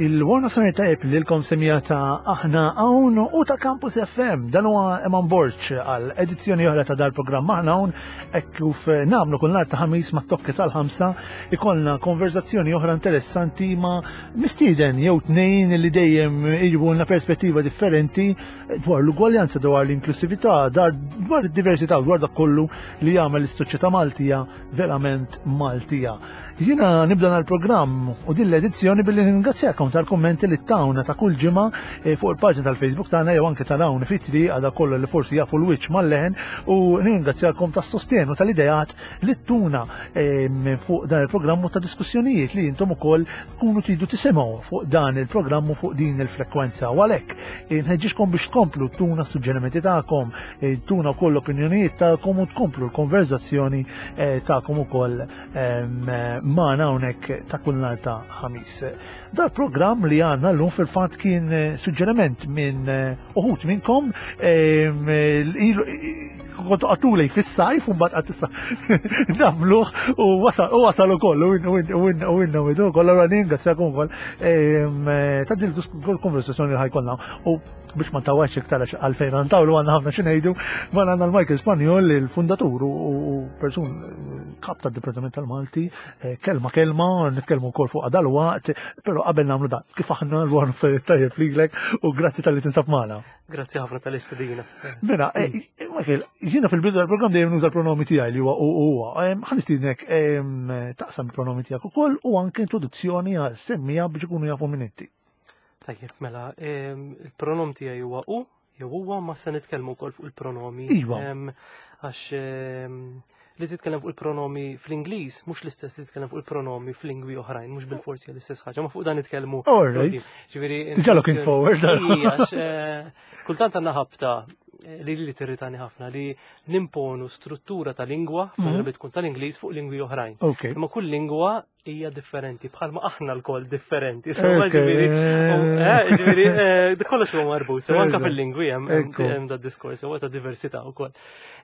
Il-warna sanar tajb li l-kom semija ta' aħna hawn u ta' Campus FM. Dan huwa Eman Borċ għal edizzjoni oħra ta' dal-programm aħna hawn hekk kif nagħmlu kull nhar ta' ħamis ma' tokki tal-5 ikollna konverzazzjoni oħra interessanti ma' mistieden jew tnejn li dejjem iġbulna perspettiva differenti dwar l-ugwaljanza, dwar l-inklusività, dwar id-diversità, dwar dak kollu li jagħmel is-soċjetà Maltija verament Maltija. Jiena nibda l-programm u din l-edizzjoni billi ningrazzjakom tal-kommenti li tawna ta' kull ġimgħa fuq il-paġna tal-Facebook tagħna jew anke tal-hawn fitri għadha kollu li forsi jafu l-wiċċ mal-leħen u ningrazzjakom tas-sostenu tal-idejat li ttuna fuq dan il-programm ta' diskussjonijiet li intom ukoll tkunu tridu tisimgħu fuq dan il-programm u fuq din il-frekwenza. U għalhekk inħeġġixkom biex tkomplu tuna suġġerimenti tagħkom, tuna wkoll opinjonijiet tagħkom u tkomplu l-konverzazzjoni tagħkom ukoll maħna unek ta' kull nar ta' ħamis. Dal program li għanna l-lum fil-fat kien suġġerament minn uħut minnkom kontu għatulej fil-sajf un bat għatissa namluħ u wasalu kollu u inna widu kollu għanin għasjakum koll ta' dil-konversazzjoni li ħajkonna u biex ma tawax iktar għalfejn għantawlu għanna ħafna xinejdu ma għanna l-Michael Spanjol il-fundatur u persun kap ta' Departament tal-Malti kelma nitkelmu kol fuq għadal waqt pero qabel namlu da kif aħna l-għan tajjeb flilek u grazzi tal-li tinsab maħna. Grazzi ħafna tal-istudina. Mela, Michael, jiena fil-bidu tal-programm dejjem nuża l-pronomi tiegħi li huwa ħanistiednek taqsam il-pronomi tiegħek ukoll u anke introduzzjoni għal semmija biex ikunu jafu minn inti. Tajjeb, mela, il-pronom tiegħi huwa u jew huwa ma se nitkellmu wkoll fuq il-pronomi. Iva. Għax li titkellem fuq il-pronomi fl-Ingliż mhux l-istess li titkellem fuq il-pronomi fl-lingwi oħrajn, mhux bil-forsi l-istess ħaġa, ma fuq dan nitkellmu. Alright. Diġà looking forward. Kultant għandna ħabta li tirritani ħafna li nimponu struttura ta' lingwa f'maħna tkun tal-Ingliż fuq lingwi oħrajn. Imma kull lingwa hija differenti, bħalma aħna l-koll differenti. Ġifieri kollox huwa marbut, anke fil-lingwi hemm da' diskors, huwa ta' diversità wkoll.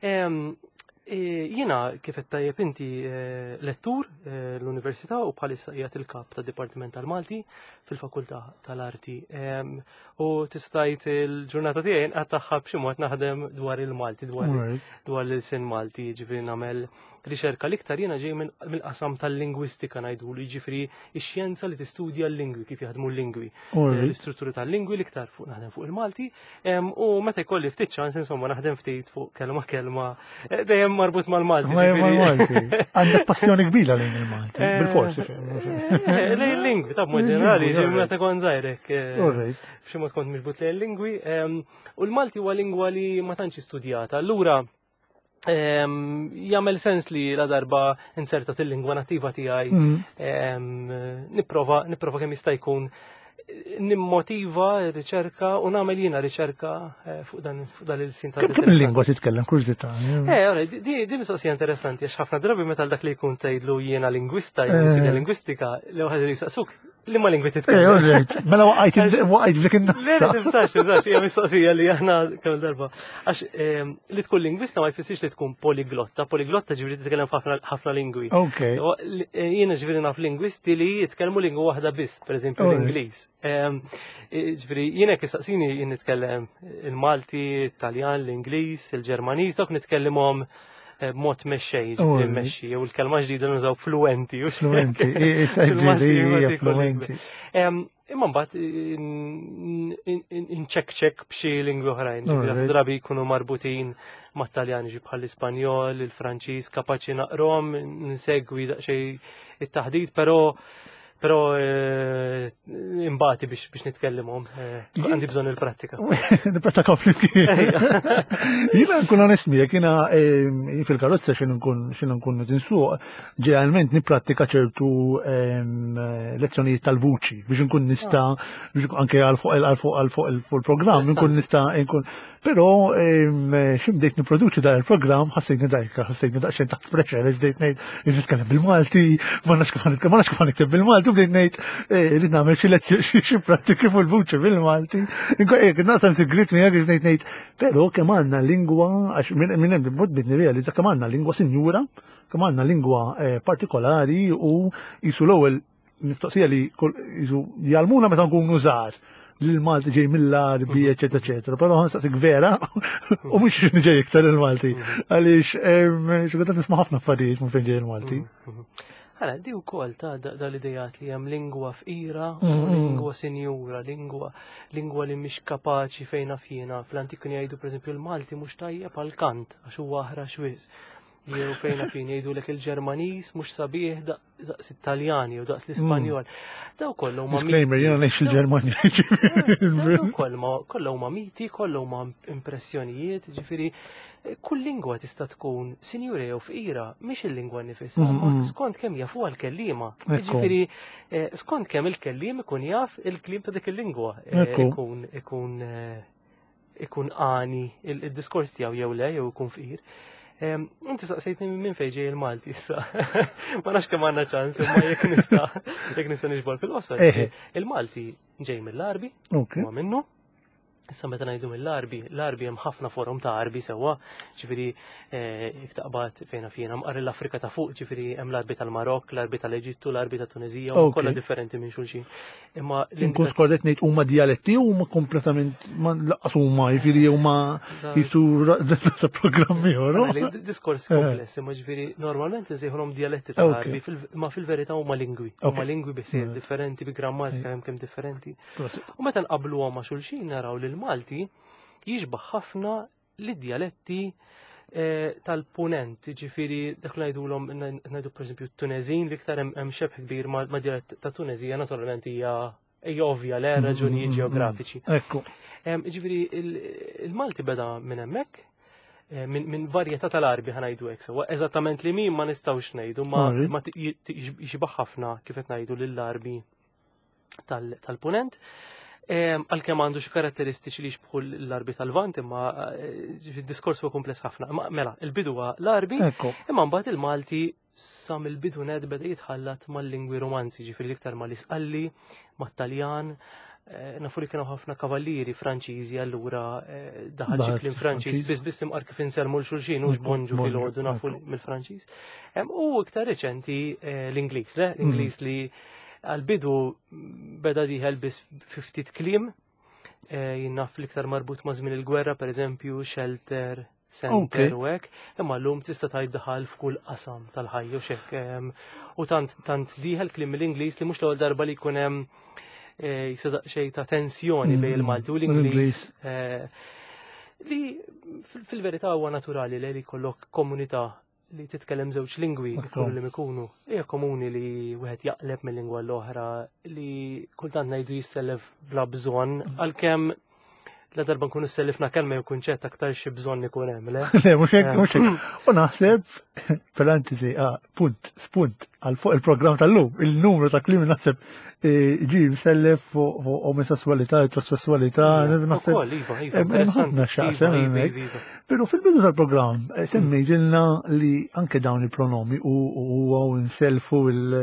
Jiena kif qed tajjeb inti lettur l-Università u bħalissa qiegħed il-kap tad-Dipartiment tal-Malti fil-Fakultà tal-Arti. U tista' tgħid il-ġurnata tiegħi qed taħħab b'xi mod naħdem dwar il-Malti, dwar l-ilsien Malti, jiġifieri nagħmel riċerka l-iktar jiena ġej mill-qasam tal-lingwistika ngħidulu, jiġifieri x-xjenza li tistudja l-lingwi kif jaħdmu l-lingwi. L-istrutturi tal-lingwi l-iktar fuq naħdem fuq il-Malti u meta jkolli ftit ċans insomma naħdem ftit fuq kelma dejjem marbut mal-Malti. Għandek passjoni kbira lejn il-Malti, bil-forsi. Lejn il-lingwi, ta' mod ġenerali, meta kont żgħirek. B'xi mod kont miġbut lejn il-lingwi. U l-Malti huwa lingwa li ma tantx istudjata. Allura jagħmel sens li la darba insertat il-lingwa nattiva tiegħi nipprova kemm jista' jkun nimmotiva riċerka u nagħmel jiena riċerka fuq dan il-sin ta' kemm il-lingwa titkellem kurzità. Di mistoqsija interessanti għax ħafna drabi meta dak li jkun tgħidlu jiena lingwista jew sidja lingwistika l ħaġa li jistaqsuk liema lingwi titkellem. Mela waqgħid dik in-nafsa. Le timsax, hija mistoqsija li aħna kemm darba. Għax li tkun lingwista ma jfissirx li tkun poliglotta. Poliglotta ġifieri titkellem ħafna lingwi. Jiena ġifieri naf lingwisti li jitkellmu lingwa waħda biss, pereżempju l-Ingliż. Ġifieri jiena jekk istaqsini jien nitkellem il-Malti, il-Taljan, l-Ingliż, il-Ġermaniż, dawk nitkellimhom b'mod mexxej, ġifieri mmexxi, jew il-kelma ġdida nużaw fluenti. Fluenti. Imma mbagħad inċekkċekk b'xi lingwi oħrajn, ġifieri drabi jkunu marbutin mat-Taljan bħal l-Ispanjol, il-Franċiż, kapaċi naqrom, nsegwi daqsxejn it-taħdid, però imbagħad biex nitkellimhom għandi bżonn il-prattika. Nippratika flimkien. Jiena nkun onest miegħek, jiena fil-karozza x'in nkun tinsuq, ġeneralment nipprattika ċertu lezzjonijiet tal-vuċi biex nkun nista' anke għal fuq il-programm nkun nista' però x'imdejt nipproduċi dan il-programm ħassejtni daqsxejn taħt pressure bdejt ngħid nitkellem bil-Malti, ma nafx kif nikteb bil-Malti, bdejt ngħid irid nagħmel xi prattiki fuq il-vuċi bil-Malti. Naqsam sigrit miegħek bdejt ngħid, però kemm għandna lingwa għax minn hemm bdejt nirrealizza kemm għandna lingwa sinjura, kemm għandna lingwa partikolari u jisu l-ewwel mistoqsija li jgħalmuna meta nkunu żgħar li l-Malti ġej mill-Arbi, eċetera, eċetera. Però nsaqsik vera u mhux ġej iktar il-Malti. Għaliex xogħol tisma' ħafna affarijiet minn fejn ġej il-Malti. Għala, di u kol ta' dal-idejat li jem lingwa f'ira, lingwa senjura, lingwa li mhix kapaċi fejna fjena. Fl-antik kien jgħidu per esempio il-Malti mhux tajjeb għal-kant, għax huwa aħra xwiz. Jew fejna fin jgħidu lek il-Ġermaniż mhux sabiħ daqs Italjani u daqs l-Ispanjol. Daw kollu ma disclaimer, jiena ngħix il-Ġermanja. Kollu ma miti, kollu ma impressjonijiet, ġifieri kull lingwa tista' tkun sinjura jew fqira, mhix il-lingwa nifisha, skont kemm jafu għall-kelliema. Ġifieri skont kemm il-kelliem ikun jaf il-kliem ta' dik il-lingwa. Ikun għani il-diskors tiegħu jew le jew ikun fqir. Inti saqsejtni minn fejn ġej il-Malti issa. Ma nafx kemm għandna ċans, imma jekk nista' niġbor fil-qosor. Il-Malti ġej mill-Arbi, ma minnu. Issa meta ngħidu mill-Arbi, l-Arbi hemm ħafna forum ta' Arbi sewwa, ġifieri jekk taqbad fejna fjena mqarri l-Afrika ta' fuq, ġifieri hemm l-Arbi tal-Marokk, l-Arbi tal-Eġittu, l-Arbi ta' Tunisija, u kollha differenti minn xulxin. Imma inkun skorret ngħid huma dialetti huma kompletament ma laqqas huma jiġifieri huma jisu sa programmi ieħor. Diskors kompless, imma ġifieri normalment insejħulhom dialetti tal-Arbi, ma fil-verità huma lingwi. Huma lingwi bissier differenti bi grammatika kemm differenti. U meta nqabluhom ma' xulxin naraw li Malti jiġbaħ ħafna l-dialetti tal-punent, ġifiri dak li ngħidu pereżempju t-Tunezin li iktar hemm xebħ kbir ma' dialett ta' Tunezija naturalment hija ovvja le raġunijiet ġeografiċi. Ġifiri il-Malti beda minn hemmhekk minn varjetà tal-Arbi ħanajdu hekk sewwa eżattament li min ma nistgħux ngħidu ma jixbaħ ħafna kif qed ngħidu lill-Arbi tal-punent. Għalkemm għandu xi karatteristiċi li jixbħu l-Arbi tal-Vant, imma id-diskors huwa kumpless ħafna. Mela, il-bidu huwa l-Arbi, imma mbagħad il-Malti sa mill-bidu ned beda jitħallat mal-lingwi romanzi, ġifieri l-iktar mal-Isqalli, mat-Taljan, nafu li kienu ħafna kavallieri Franċiżi allura daħal xi kliem Franċiż biss imqar kif inselmu l-xulxin u x'bonġu fil-għodu nafu mill-Franċiż. U iktar reċenti l-Ingliż, l-Ingliż li għal-bidu beda diħel bis 50 kliem, jinnaf l-iktar marbut ma' żmien il-gwerra, per eżempju, shelter, center u hekk, imma llum tista' tgħid daħal f'kull qasam tal-ħajja u xekk. U tant diħel kliem l-Ingliż li mhux l-ewwel darba li jkun hemm jisadaq xejn ta' tensjoni bejn il-Malti u l-Ingliż li fil-verità huwa naturali li jkollok komunità li titkellem żewġ lingwi ikunu li ikunu. Hija komuni li wieħed jaqleb mill-lingwa l-oħra li kultant ngħidu jissellef bla bżonn għalkemm la darba nkunu sellifna kelma jew kunċett aktar xi bżonn ikun hemm, le? Le, mhux hekk. U naħseb parentesi, spunt għal fuq il-programm tal-lum, il-numru ta' kliem naħseb ġi sellef fuq omosessualità, eterosessualità, naħseb Pero fil-bidu tal-programm semmejġilna li anke dawn il-pronomi u nselfu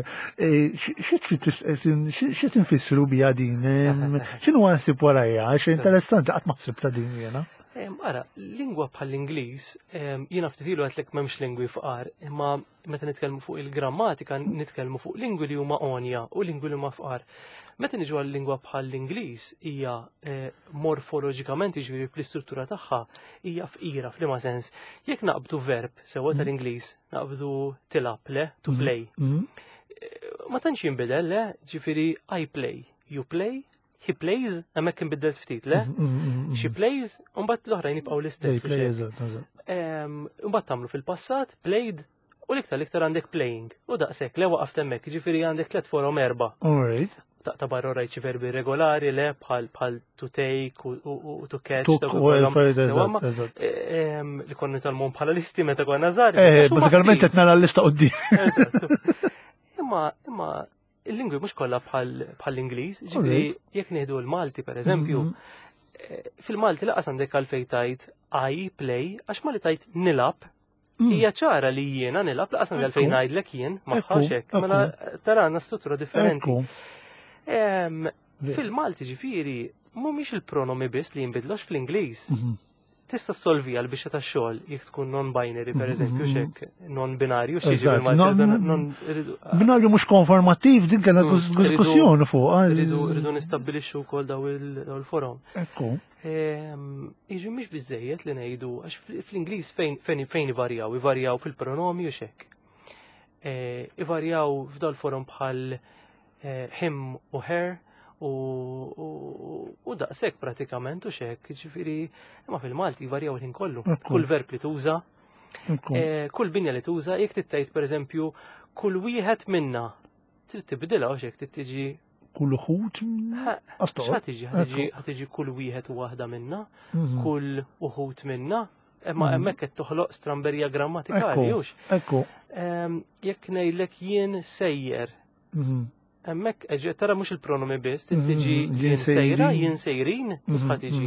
xiet nfissru bija din, xinu għansib warajja, xie interessanti għat maħsib ta' din jena? Ara, lingwa bħal-Ingliż, jiena ftitilu għatlek memx lingwi fqar, imma meta nitkellmu fuq il-grammatika nitkellmu fuq lingwi li huma onja u lingwi li huma fqar. Meta niġu għal-lingwa bħal-Ingliż hija morfoloġikament jiġifieri fl-istruttura tagħha hija fqira f'liema sens. Jekk naqbdu verb sewwa tal-Ingliż, naqbdu tilab le, to play. Ma tantx jinbidel le, ġifieri I play, you play, he plays, hemmhekk inbidel ftit le. She plays, u mbagħad l-oħrajn jibqgħu l-istess. Mbagħad tagħmlu fil-passat, played, u l-iktar għandek playing. U daqshekk le waqaft hemmhekk, ġifieri għandek tliet forom erba'. Ta' barra rajt verbi regolari le bħal to take u to catch. Li konna tal-mum bħala listi meta konna żgħar. Bażikalment qed nara l-lista quddiem. Imma il-lingwi mhux kollha bħall-Ingliż, ġifieri jekk nieħdu l-Malti pereżempju, fil-Malti laqas għandek għalfejn tajt I play għax ma li tajt nilab hija ċara li jiena nilab laqas għandek għalfejn ngħidlek jien ma bħalx hekk, mela tara għandna struttura differenti. Fil-Malti ġifieri mhumiex il-pronomi biss li jinbidlux fl-Ingliż. tista' solvija l-bixxa tax-xogħol jekk tkun non-binary pereżempju x'hekk non-binarju Eżatt, binarju mhux konformattiv din kien diskussjoni fuq. Rridu nistabbilixxu wkoll daw il-forom. Ekku. Jiġu mhix biżejjed li ngħidu għax fl-Ingliż fejn ivarjaw fil-pronomi u x'hekk. Ivarjaw f'dal forum bħal him u her u daqshekk pratikament u x'hekk, ġifieri imma fil-Malti jvarjaw il-ħin kollu. Kull verb li tuża, kull binja li tuża, jekk tittajt pereżempju kull wieħed minna trid tibdilha u x'hekk tiġi kull uħud ħatiġi kull wieħed u waħda minna, kull uħud minna, imma hemmhekk qed toħloq stramberija grammatikali hux. Jekk ngħidlek jien sejjer. Hemmhekk eġi tara mhux il-pronomi biss, tiġi jien sejra, jien sejrin, ħatiġi.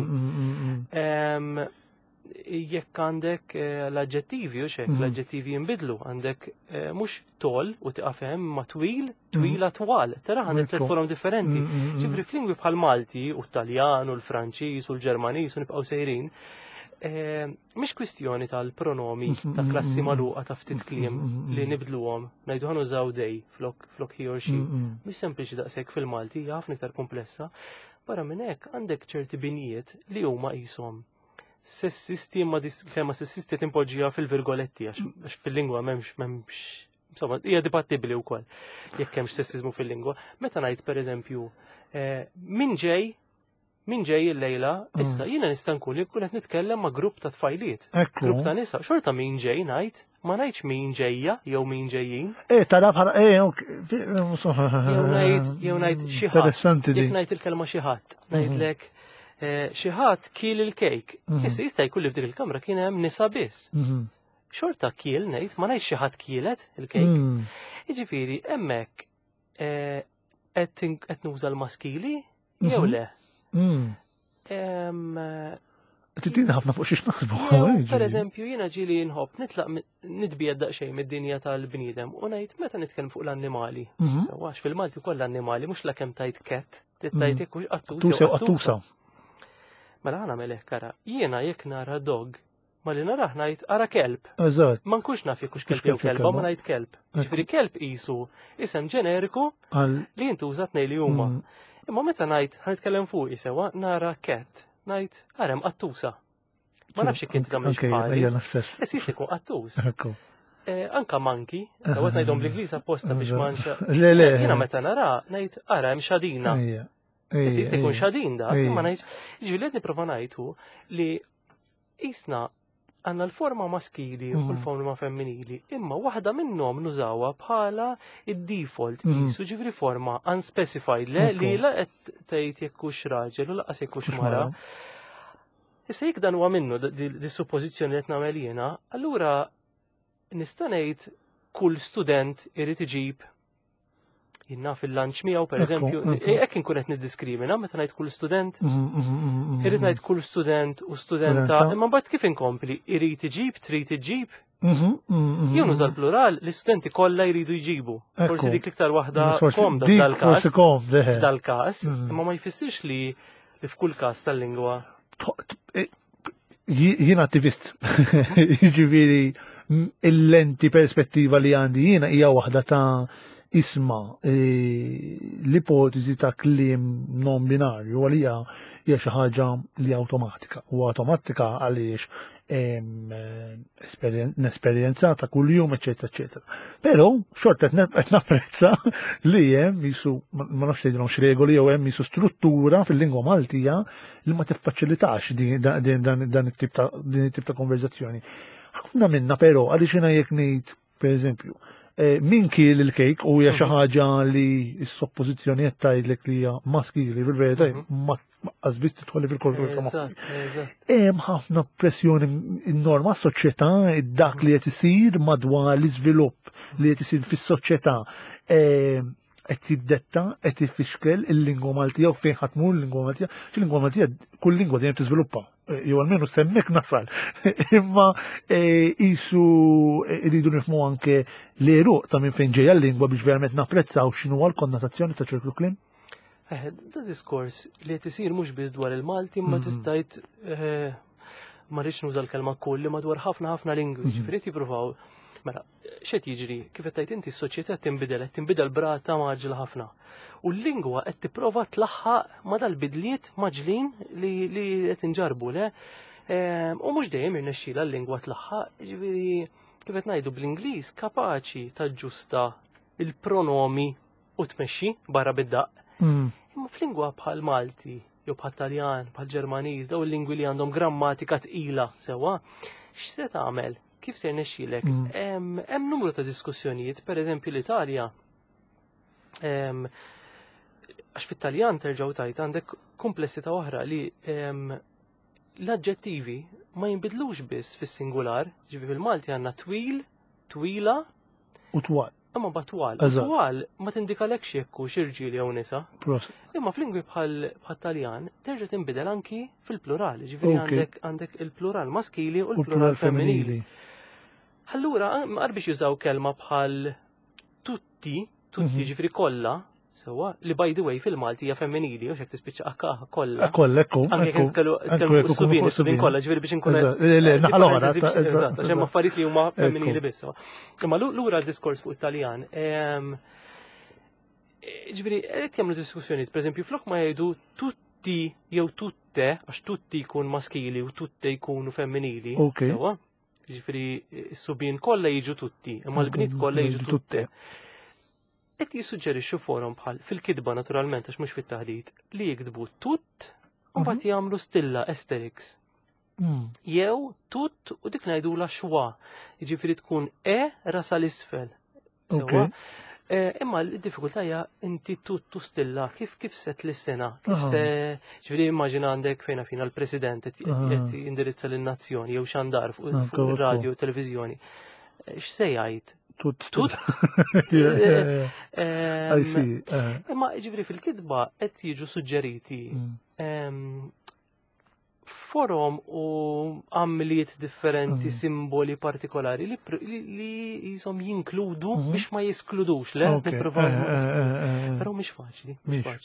Jekk għandek l-aġġettivi u xek, l-aġġettivi jinbidlu, għandek mhux tol u tiqafhem ma twil, twila twal, tara għandek tliet forom differenti. Ġifri f'lingwi bħal Malti u l-Taljan u l-Franċiż u l-Ġermaniż u nibqgħu sejrin, mhix kwistjoni tal-pronomi ta' klassi magħluqa ta' ftit kliem li nibdluhom, ngħidu ħanużaw dej flok he or she. Mhix sempliċi daqshekk fil-Malti, hija ħafna iktar komplessa. Barra minn hekk għandek ċerti binijiet li huma qishom sessisti imma kelma sessisti timpoġġija fil-virgoletti għax fil-lingwa m'hemmx insomma hija dibattibbli wkoll jekk hemmx sessiżmu fil-lingwa. Meta ngħid pereżempju min ġej il-lejla, issa jiena nista' nkun li qed nitkellem ma' grupp ta' tfajliet. Grupp ta' nisa, xorta min ġej ngħid, ma ngħidx min ġejja jew min ġejjin. Tara bħala jew ngħid xi ħadd. Interessanti di. Jekk ngħid il-kelma xi ħadd, ngħidlek xi ħadd kiel il-kejk. Issa jista' jkun li f'dik il-kamra kien hemm nisa biss. Xorta kiel ngħid, ma ngħidx xi ħadd kielet il-kejk. Jiġifieri hemmhekk qed nuża l-maskili jew le. Titina ħafna fuq xiex naħsbu. Per eżempju, jiena ġieli nħobb nitlaq nitbied daqsxejn mid-dinja tal-bniedem u ngħid meta nitkellem fuq l-annimali. Sewwax fil-Malti kollha annimali mhux lakemm tajt ket, tittajt jekk qattusa. Mela ħana melek kara, jiena jekk nara dog ma li naraħ ngħid ara kelb. Eżatt. Ma nkunx naf jekk hux kelb jew kelba ma ngħid kelb. Ġifieri kelb qisu isem ġeneriku li jintuża tnejn li huma. Imma meta ngħid ħanitkellem fuq sewa nara ket, ngħid arem qattusa. Ma nafx jekk inti tagħmel xi ħaġa. Jista' jkun qattus. Anka manki, sewa ngħidhom bl-Ingliż apposta biex ma jiena meta nara ngħid ara hemm xadina. Jista' jkun xadin da, imma ngħid ġieli qed nipprova ngħidu li qisna għandna l-forma maskili u l-forma femminili, imma waħda minnhom nużawha bħala id-default qisu ġifri forma unspecified li la qed tgħid jekk hux raġel u laqas jekk hux mara. Issa jekk dan huwa minnu di suppożizzjoni li qed nagħmel jiena, allura nista' ngħid kull student irid iġib jiena fil-lunch miegħu pereżempju, hekk inkun qed niddiskrimina meta ngħid kull student. Irid ngħid kull student u studenta, imma mbagħad kif inkompli irid iġib, trid iġib. Jew nuża l-plural, l-istudenti kollha jridu jġibu. Forsi dik iktar waħda komda f'dal-każ, imma ma jfissirx li f'kull każ tal-lingwa. Jien attivist, jiġifieri il-lenti perspettiva li għandi jiena hija waħda ta' isma l-ipotezi ta' kliem non binarju għalija hija xi ħaġa li awtomatika. U awtomatika għaliex nesperjenzata kuljum, eċetera, eċetera. Però xorta qed napprezza li hemm jisu ma nafx tgħidilhom x'regoli jew hemm jisu struttura fil-lingwa Maltija li ma tiffaċilitax dan it-tip ta' konverzazzjoni. Ħafna minna però għaliex jiena jekk ngħid pereżempju min kiel il-kejk u hija xi ħaġa li s-soppożizzjoni qed tgħidlek li hija maskili fil-verità ma qasbis tidħolli fil-kultura. Hemm ħafna pressjoni enorma s-soċjetà dak li qed isir madwar l-iżvilupp li qed isir fis-soċjetà qed jiddetta qed ifixkel il-lingwa Maltija u fejn ħadd tmur il-lingwa Maltija. Il-lingwa Maltija kull lingwa dejjem tiżviluppa. Jew almenu semmek nasal. Imma qisu iridu nifhmu anke l-eruq ta' minn fejn ġejja l-lingwa biex verament napprezzaw x'inhu l-konnotazzjoni ta' ċertu kliem. Da diskors li qed isir mhux biss dwar il-Malti imma tista' ma rridx nuża l-kelma kull li madwar ħafna lingwi, ġifieri jippruvaw. Mela, x'qed jiġri? Kif qed tgħid inti s-soċjetà qed tinbidel b'rata maġla ħafna. U l-lingwa qed tipprova tlaħħaq ma' dal-bidliet maġlin li qed inġarbu le. U mhux dejjem irnexxiela l-lingwa tlaħħaq, ġifieri kif qed ngħidu bl-Ingliż kapaċi taġġusta il-pronomi u tmexxi barra bid-daqq. Imma f'lingwa bħal Malti, jew bħal Taljan, bħal Ġermaniż, daw il-lingwi li għandhom grammatika tqila sewwa, x'se tagħmel? Kif se jnexxielek? Hemm numru ta' diskussjonijiet, pereżempju l-Italja. Għax fit-Taljan terġgħu tajt għandek komplessità oħra li l-aġġettivi ma jinbidlux biss fis-singular, ġifieri fil-Malti għandna twil, twila u twal. Imma batwal. Twal ma tindikalekx jekk hux irġiel jew nisa. Imma f'lingwi bħal Taljan terġa' tinbidel anki fil-plurali, ġifieri għandek il-plural maskili u l-plural femminili. Allura ma qarbix jużaw kelma bħal tutti ġifieri kollha, sewwa li by the way fil-Malti hija femminili u x'hekk tispiċċa akka kollha. Kollha ekku. Anke jekk tkellmu s-subien kollha ġifieri biex inkun naħa l-oħra. Għax hemm affarijiet li huma femminili biss. Imma lura d-diskors fuq it-Taljan. Ġifieri qed jagħmlu diskussjonijiet, pereżempju flok ma jgħidu tutti jew tutte, għax tutti jkun maskili u tutte jkunu femminili. Sewwa. Ġifieri s-subien kollha jiġu tutti, imma l-bniet kollha jiġu tutte. Qed jissuġġerixxu forum bħal fil-kitba naturalment għax mhux fit-taħdid li jiktbu tutt u mbagħad jagħmlu stilla asterix. Jew tutt u dik ngħidula xwa, jiġifieri tkun rasa l-isfel. Sewwa. Imma l-diffikultà hija inti tutt u stilla kif se tlis-sena, kif se ġifieri immaġina għandek fejn fina l-President qed jindirizza lin-nazzjoni jew xandar fuq ir-radju u televiżjoni. X'se jgħid? Tutt. Imma ġifieri fil-kitba qed jiġu suġġeriti forom u għamliet differenti, simboli partikolari li jisom jinkludu biex ma jiskludux, le? Però mhix faċli.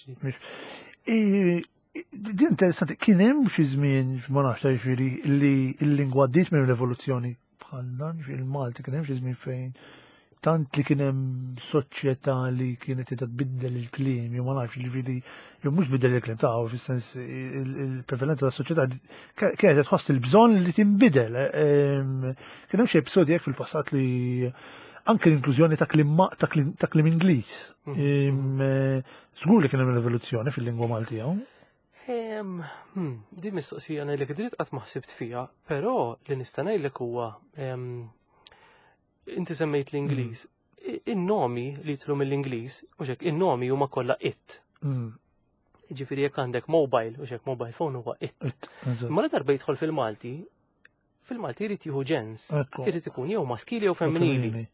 Di interessanti, kien hemm xi żmien ma nafx ġifieri li l-lingwa għaddiet minn rivoluzzjoni bħal dan fil-Malti kien hemm xi żmien fejn tant li kien hemm soċjetà li kienet qed tbiddel il-kliem, jew ma nafx ġifieri jew mhux biddel il-kliem tagħha fis-sens il-prevalenza tas-soċjetà kienet tħoss il-bżonn li tinbidel. Kien hemm xi episodji hekk fil-passat li anke l-inklużjoni ta' kliem Ingliż. Żgur li kien hemm rivoluzzjoni fil-lingwa Maltija. Di mistoqsija ngħidlek id-dritt qatt ma ħsibt fiha, però li nista' ngħidlek huwa inti semmejt l-Ingliż. In-nomi li jitlu mill-Ingliż u xek in-nomi huma kollha it. Ġifieri jekk għandek mobile u xek mobile phone huwa it. Imma li darba jidħol fil-Malti jrid jieħu ġens. Irid ikun jew maskili jew femminili.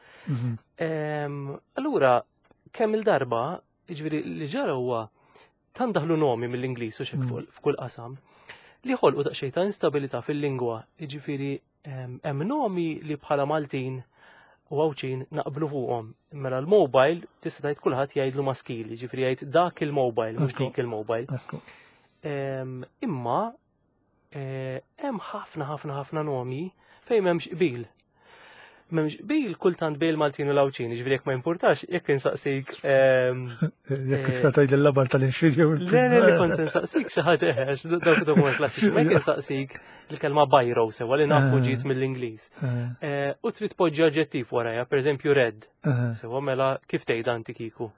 Allura kemm il-darba ġifieri li ġara huwa tant daħlu nomi mill-Ingliż u xek f'kull qasam li ħolqu daqsxejn ta' instabilità fil-lingwa. Jiġifieri hemm nomi li bħala Maltin u Awċin naqblu fuqhom. Mela l-mobile tista' tgħid kulħadd jgħidlu maskili, ġifieri jgħid dak il-mobile mhux dik il-mobile. Imma hemm ħafna nomi fejn m'hemmx qbil. M'hemmx qbil kultant bejn Maltin u l-Awċin, ġifieri jekk ma jimpurtax jekk insaqsik jekk tgħid il-labar tal-inxfil jew Le kont insaqsik xi ħaġa għax dawk huma klassiċi, ma jekk insaqsik il-kelma bajro sewa li nafu ġiet mill-Ingliż. U trid poġġi aġġettiv warajha, pereżempju red. Sewa mela kif tgħid anti kieku?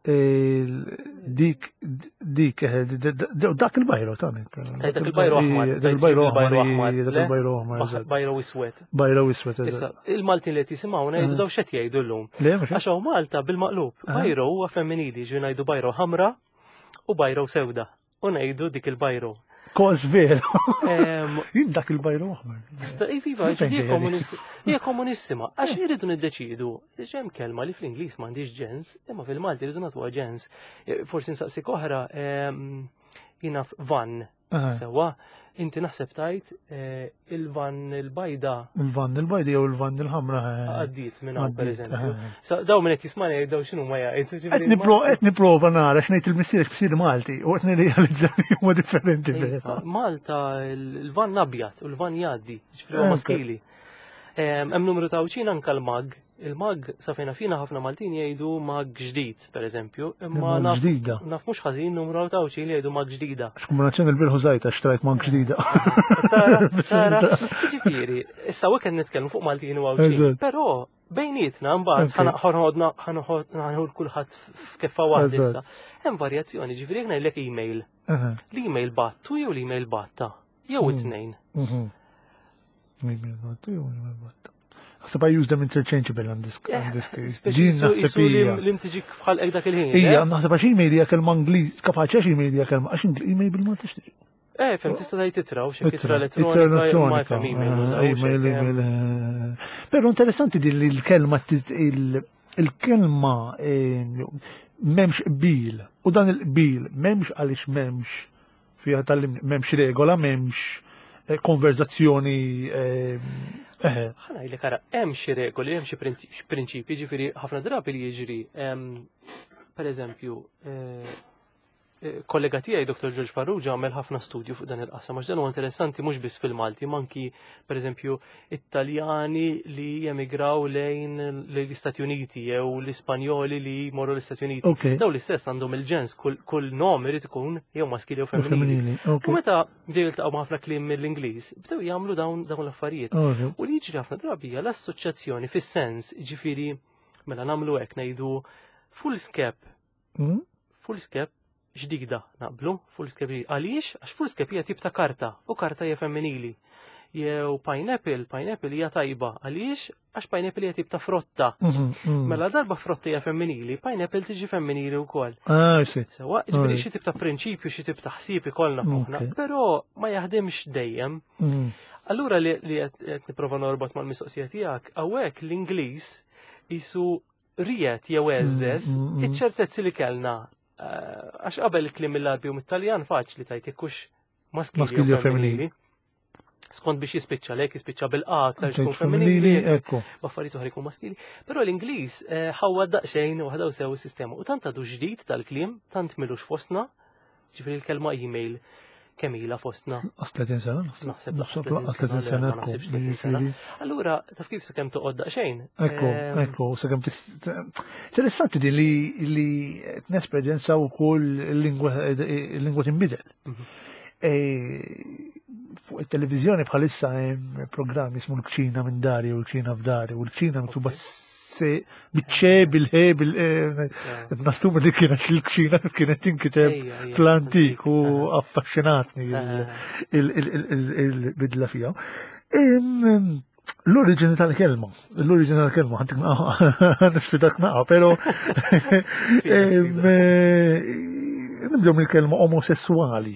dik dak il-bajro tagħni. Dak il-bajro aħmar. Dak il-bajro aħmar. Bajro iswed. Bajro iswed. Issa il-Maltin li qed jisimgħu ngħidu daw x'qed jgħidu llum. Għax hawn Malta bil-maqlub. Bajro huwa femminili, ġi ngħidu bajro ħamra u bajro sewda. U ngħidu dik il-bajro. Kos veru. Dak il-bajru aħmar. Iva, hija komunissima. Għax irridu niddeċidu. Hemm kelma li fl-Ingliż m'għandix ġens, imma fil-Malti irridu nagħtuha ġens. Forsi nsaqsik oħra jiena van. Sewwa inti naħseb tajt il-van il-bajda. Il-van il-bajda jew il-van il-ħamra. Għaddit minn hawn pereżempju. Daw minn qed jismani jgħidaw x'inhu ma jgħid. Qed nipprova nara x'ngħid il-missierek b'sir Malti u qed nirrealizzani huma differenti. Malta il-van abjad u l-van jgħaddi, ġifieri huwa maskili. Hemm numru ta' uċin anke l-mag. Il-mag sa fejna fina ħafna Maltin jgħidu mag ġdid, pereżempju, imma naf mhux ħażin numru ta' uċin li jgħidu mag ġdida. X'kombinazzjoni il-birħu żajta xtrajt mag ġdida. Tara, ġifieri, issa hekk qed nitkellmu fuq Maltin u uċin, però bejnietna mbagħad ħanħu kulħadd f'keffa waħda issa. Hemm varjazzjoni, ġifieri jekk ngħidlek email. L-email battu jew l-email batta, jew it-tnejn. Email battu jew email batta. Għasab I use them interchangeable on this case. Jisu li mtiġik bħal dak il-ħin. Ija, naħseb għax email hija kelma Ingliż, kapaċi għax email hija kelma għax email bil-Malti x'tiġi. Fem tista' tgħid titraw xi kitra elettronika ma jfhem email. Però interessanti din li l-kelma il-kelma m'hemmx qbil u dan il-qbil m'hemmx għaliex m'hemmx fiha m'hemmx regola, m'hemmx konverzazzjoni. Ħana jgħidlek ara, hemm xi regoli, hemm xi prinċipji, ġifieri ħafna drabi li jiġri. Pereżempju, kollega tiegħi Dr. George Farrugia għamel ħafna studju fuq dan il-qasam għax dan huwa interessanti mhux biss fil-Malti, manki pereżempju Italjani li jemigraw lejn l-Istati Uniti jew l-Ispanjoli li jmorru l-Istati Uniti. Daw l-istess għandhom il-ġens kull nom irid ikun jew maskili jew femminili. U meta bdew jiltaqgħu ma' ħafna kliem mill-Ingliż, bdew jagħmlu dawn l-affarijiet. U li jiġri ħafna drabi hija l-assoċjazzjoni fis-sens, ġifieri mela nagħmlu hekk ngħidu full-skep ġdida naqblu, full-skep għaliex għax full-skep hija tip ta' karta u karta hija femminili. Jew pineapple hija tajba għaliex għax pineapple hija tip ta' frotta. Mela darba frotta hija femminili, pineapple tiġi femminili wkoll. Sewa, ġifieri xi tip ta' prinċipju, xi tip ta' ħsieb ikollna fuqna, però ma jaħdimx dejjem. Allura li qed nipprova norbot mal-mistoqsija tiegħek, hawnhekk l-Ingliż isu riet jew eżżes iċ-ċertezzi li kellna. Għax qabel il-klim mill-Arbi u mit-Taljan faċli tajt jekkux maskili jew femminili. Skont biex jispiċċa lek, jispiċċa bil-qa aktar xkun femminili, baffariet oħra jkun maskili. Però l-Ingliż ħawwa daqsxejn u ħadaw sew is-sistema. U tant għadu ġdid tal-kliem, tant milux fostna, ġifieri l-kelma email kemm ilha fostna. 30 sena. Naħseb 30 sena. Allura taf kif sakemm toqgħod daqsxejn. Ekku, sakemm interessanti din li nesperjenzaw ukoll il-lingwa tinbidel. Fuq it-televiżjoni bħalissa hemm programmi ismu l-kċina minn dari u l-kċina f'dari u l-kċina miktuba biċċe bil-ħe nastum li kienet il-kċina kienet tinkiteb fl-antik u affaxxinatni il-bidla fija. L-oriġini tal-kelma, nisfidak naqa, pero nibdew mill-kelma omosessuali.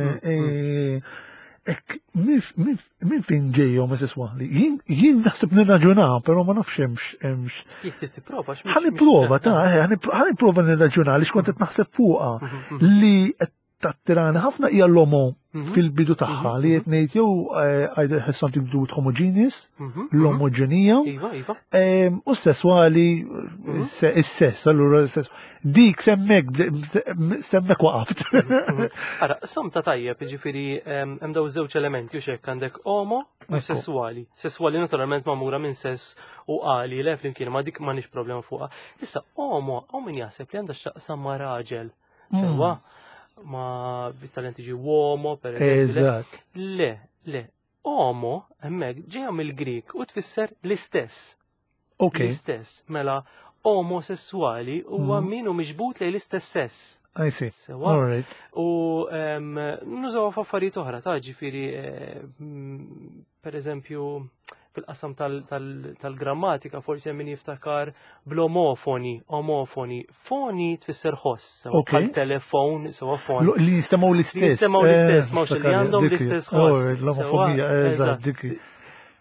Min fin ġej omosessuali? Jien naħseb nirraġunaw, pero ma nafx hemmx. Ħaniprova nirraġunaw li xkont qed naħseb fuqha li qed tattirani ħafna hija l-omo fil-bidu tagħha li qed ngħid jew either has something to do with homogeneous, l-omogenija, u sessuali is-sess, allura dik semmek waqaft. Ara, somta tajjeb, ġifieri hemm daw żewġ elementi u xekk għandek omo u sessuali. Sessuali naturalment magħmura minn sess u qali le flimkien ma dik m'għandix problema fuqha. Issa omo hawn min jaħseb li għandha x'taqsam ma' raġel. Sewa ma bit-talent tiġi uomo, per eżempju. Le. Omo, hemmhekk ġejja mill-Grik u tfisser l-istess. L-istess. Mela omosessuali huwa min hu miġbut lejn l-istess sess. I see. All right. U nużaw f'affarijiet oħra ta' ġifieri per eżempju fil-qasam tal-grammatika forsi hemm min jiftakar bl-omofoni, foni tfisser ħoss, bħal telefon, sewa fon. Li jistemaw l-istess. Jistemaw l-istess, mawx li għandhom l-istess ħoss. L-omofobija, eżatt, dik.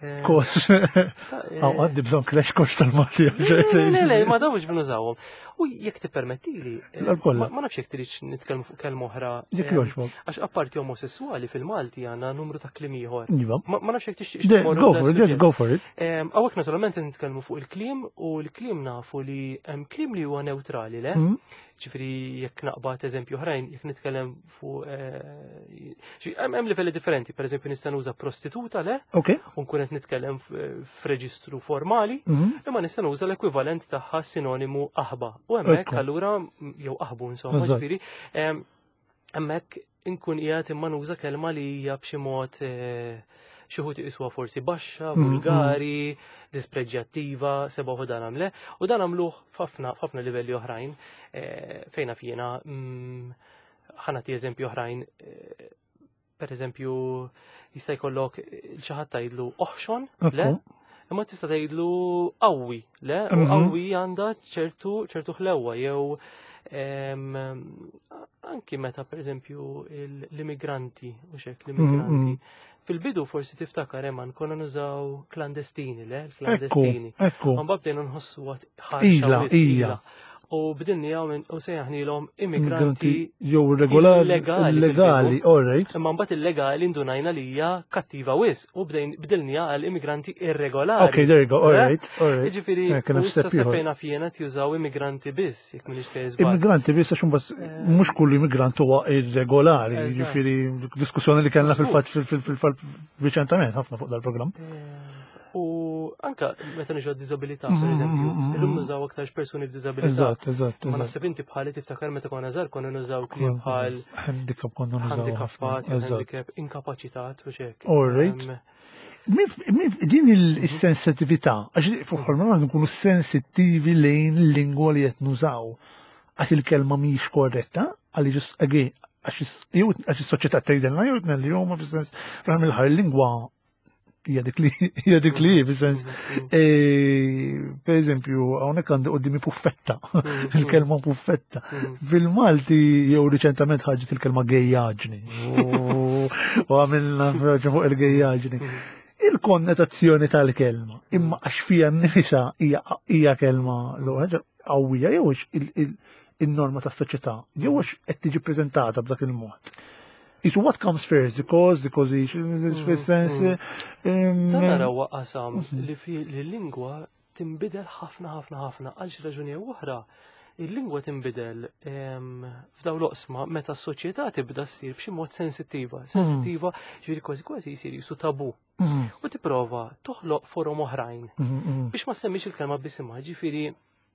Kors. Għaddi bżon crash course tal-Malti. Le, ma dawx b'nużawhom. U jekk tippermettili, L-kolla. ma nafx jekk tridx nitkellmu fuq kelma oħra. Jekk jogħġbok. Għax apparti omosessuali fil-Malti għandna numru ta' kliem ieħor. Iva. Ma nafx jekk tixtieq Go for it, let's go for it. Hawnhekk naturalment nitkellmu fuq il-kliem u l-kliem nafu li hemm kliem li huwa neutrali, le? Ġifieri jekk naqbad eżempju oħrajn, jekk nitkellem fuq hemm livelli differenti, pereżempju nista' nuża prostituta, le? Okay. U nkun qed nitkellem f'reġistru formali, imma nista' nuża l-ekwivalent tagħha sinonimu aħba. U hemmhekk allura jew aħbu insomma, ġifieri hemmhekk inkun qiegħed imma nuża kelma li hija b'xi mod xi wħud iqisuha forsi baxxa, vulgari, dispreġjattiva, sebaħu dan għamle, u dan għamluh f'ħafna livelli oħrajn fejn naf jiena ħanati eżempju oħrajn pereżempju jista' jkollok xi ħadd tgħidlu oħxon, le? Imma tista' tgħidlu qawwi, le? U qawwi għandha ċertu ħlewwa jew anki meta pereżempju l-immigranti u xek l-immigranti. Fil-bidu forsi tiftakar hemm konna nużaw klandestini, le? Klandestini. Ekku. Ma babdejn nħossu ħarxa ila. U bdilni u sejjaħnilhom immigranti jew legali, all right. Imma mbagħad illegali ndunajna li hija kattiva wis u bdilni għal immigranti irregolari. Okay, there you go, all right. Jiġifieri issa sefejna fjena tużaw immigranti biss, jekk m'iniex se żball. Immigranti biss għax imbagħad mhux kull immigrant huwa irregolari, jiġifieri diskussjoni li kellna fil-fatt riċentament ħafna fuq dal-programm. U anka meta niġu għad-disabilità, pereżempju, illum nużaw aktar persuni b'disabilità. Eżatt. Ma naħseb inti bħali tiftakar meta konna żgħar konna nużaw kliem bħal handicap konna nużaw. Handicappat, handicap, inkapaċitat u xek. All right. Din il-sensitività, għax fuq ma nkunu sensittivi lejn il-lingwa li qed nużaw. Għax il-kelma mhijiex korretta, għax is-soċjetà tgħidilna jew tnelli huma fis-sens fl il-lingwa hija dik li fis-sens. Per eżempju, hawnhekk għandi qudiemi puffetta, il-kelma puffetta. Fil-Malti jew riċentament ħarġet il-kelma gejjaġni. U għamilna fuq il-gejjaġni. Il-konnotazzjoni tal-kelma, imma għax fija n-nisa hija kelma qawwija jew il-norma tas-soċjetà, jew qed tiġi ppreżentata b'dak il-mod. It's what comes first, the causation, fis-sens. Naraw qasam li l-lingwa tinbidel ħafna għal xi raġuni oħra. Il-lingwa tinbidel f'dawn l-oqsma meta s-soċjetà tibda ssir b'xi mod sensittiva. Sensittiva ġifieri kważi jsir jisu tabu. U tipprova toħloq forom oħrajn. Biex ma semmix il-kelma bisimha, ġifieri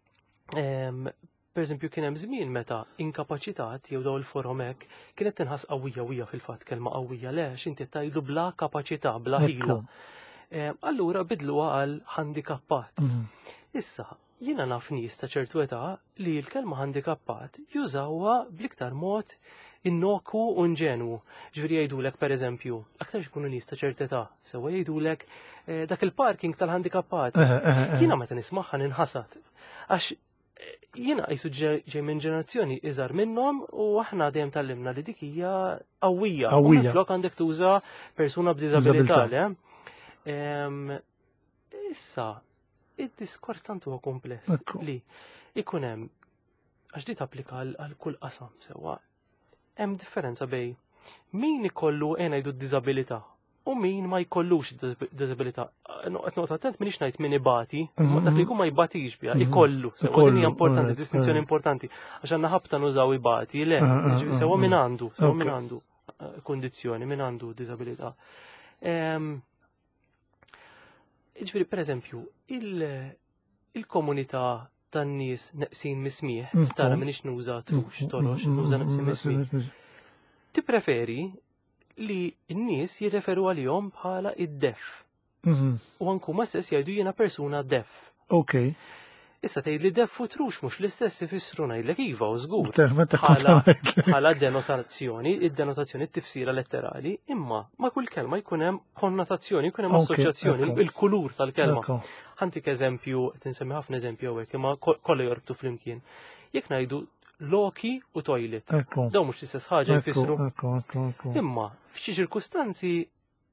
per eżempju kien hemm żmien meta inkapaċitat jew daw il-forom hekk kienet tinħass qawwija fil-fatt kelma qawwija le x'inti tgħidu bla kapaċità, bla ħila. Allura bidluha għal handikappat. Issa, jiena naf nies ta' ċertu età li l-kelma handikappat jużawha bl-iktar mod innoku u inġenwu. Ġifieri jgħidulek pereżempju, aktar ikunu nies ta' ċertu età, sewwa jgħidulek dak il-parking tal-handikappat. Jiena meta nismagħha ninħasad. Għax jiena qisu ġej minn ġenerazzjoni iżgħar minnhom u aħna dejjem tallimna li dik hija qawwija. U minflok għandek tuża persuna b'diżabilità, le? Issa, id-diskors tant huwa kompless li ikun hemm għax di tapplika għal kull qasam sewwa. Hemm differenza bej min ikollu ngħidu d-diżabilità u min ma jkollux disabilità. Qed noqgħod attent minix ngħid min ibati, dak li jkun ma jbatix biha, ikollu. Sewwa din hija importanti, distinzjoni importanti. Għax għandna ħabta nużaw ibati, le, sewwa min għandu kundizzjoni, min għandu disabilità. Ġifieri pereżempju, il-komunità tan-nies neqsin mismieħ, tara minix nuża trux, torox, nuża neqsin mismieħ. Tippreferi li n-nies jirreferu għalihom bħala id-def. U anku ma stess jgħidu jiena persuna def. Okay. Issa tgħid li def u trux mhux l-istess ifissru ngħidlek iva u żgur. Bħala denotazzjoni, id-denotazzjoni t-tifsira letterali, imma ma kull kelma jkun hemm konnotazzjoni, jkun hemm assoċjazzjoni, il-kulur tal-kelma. Ħantik eżempju, tinsemmi ħafna eżempju hawnhekk, imma kollha jorbtu flimkien. Jekk ngħidu loki u toilet. Daw mhux l-istess ħaġa jfissru. Imma f'xi ċirkustanzi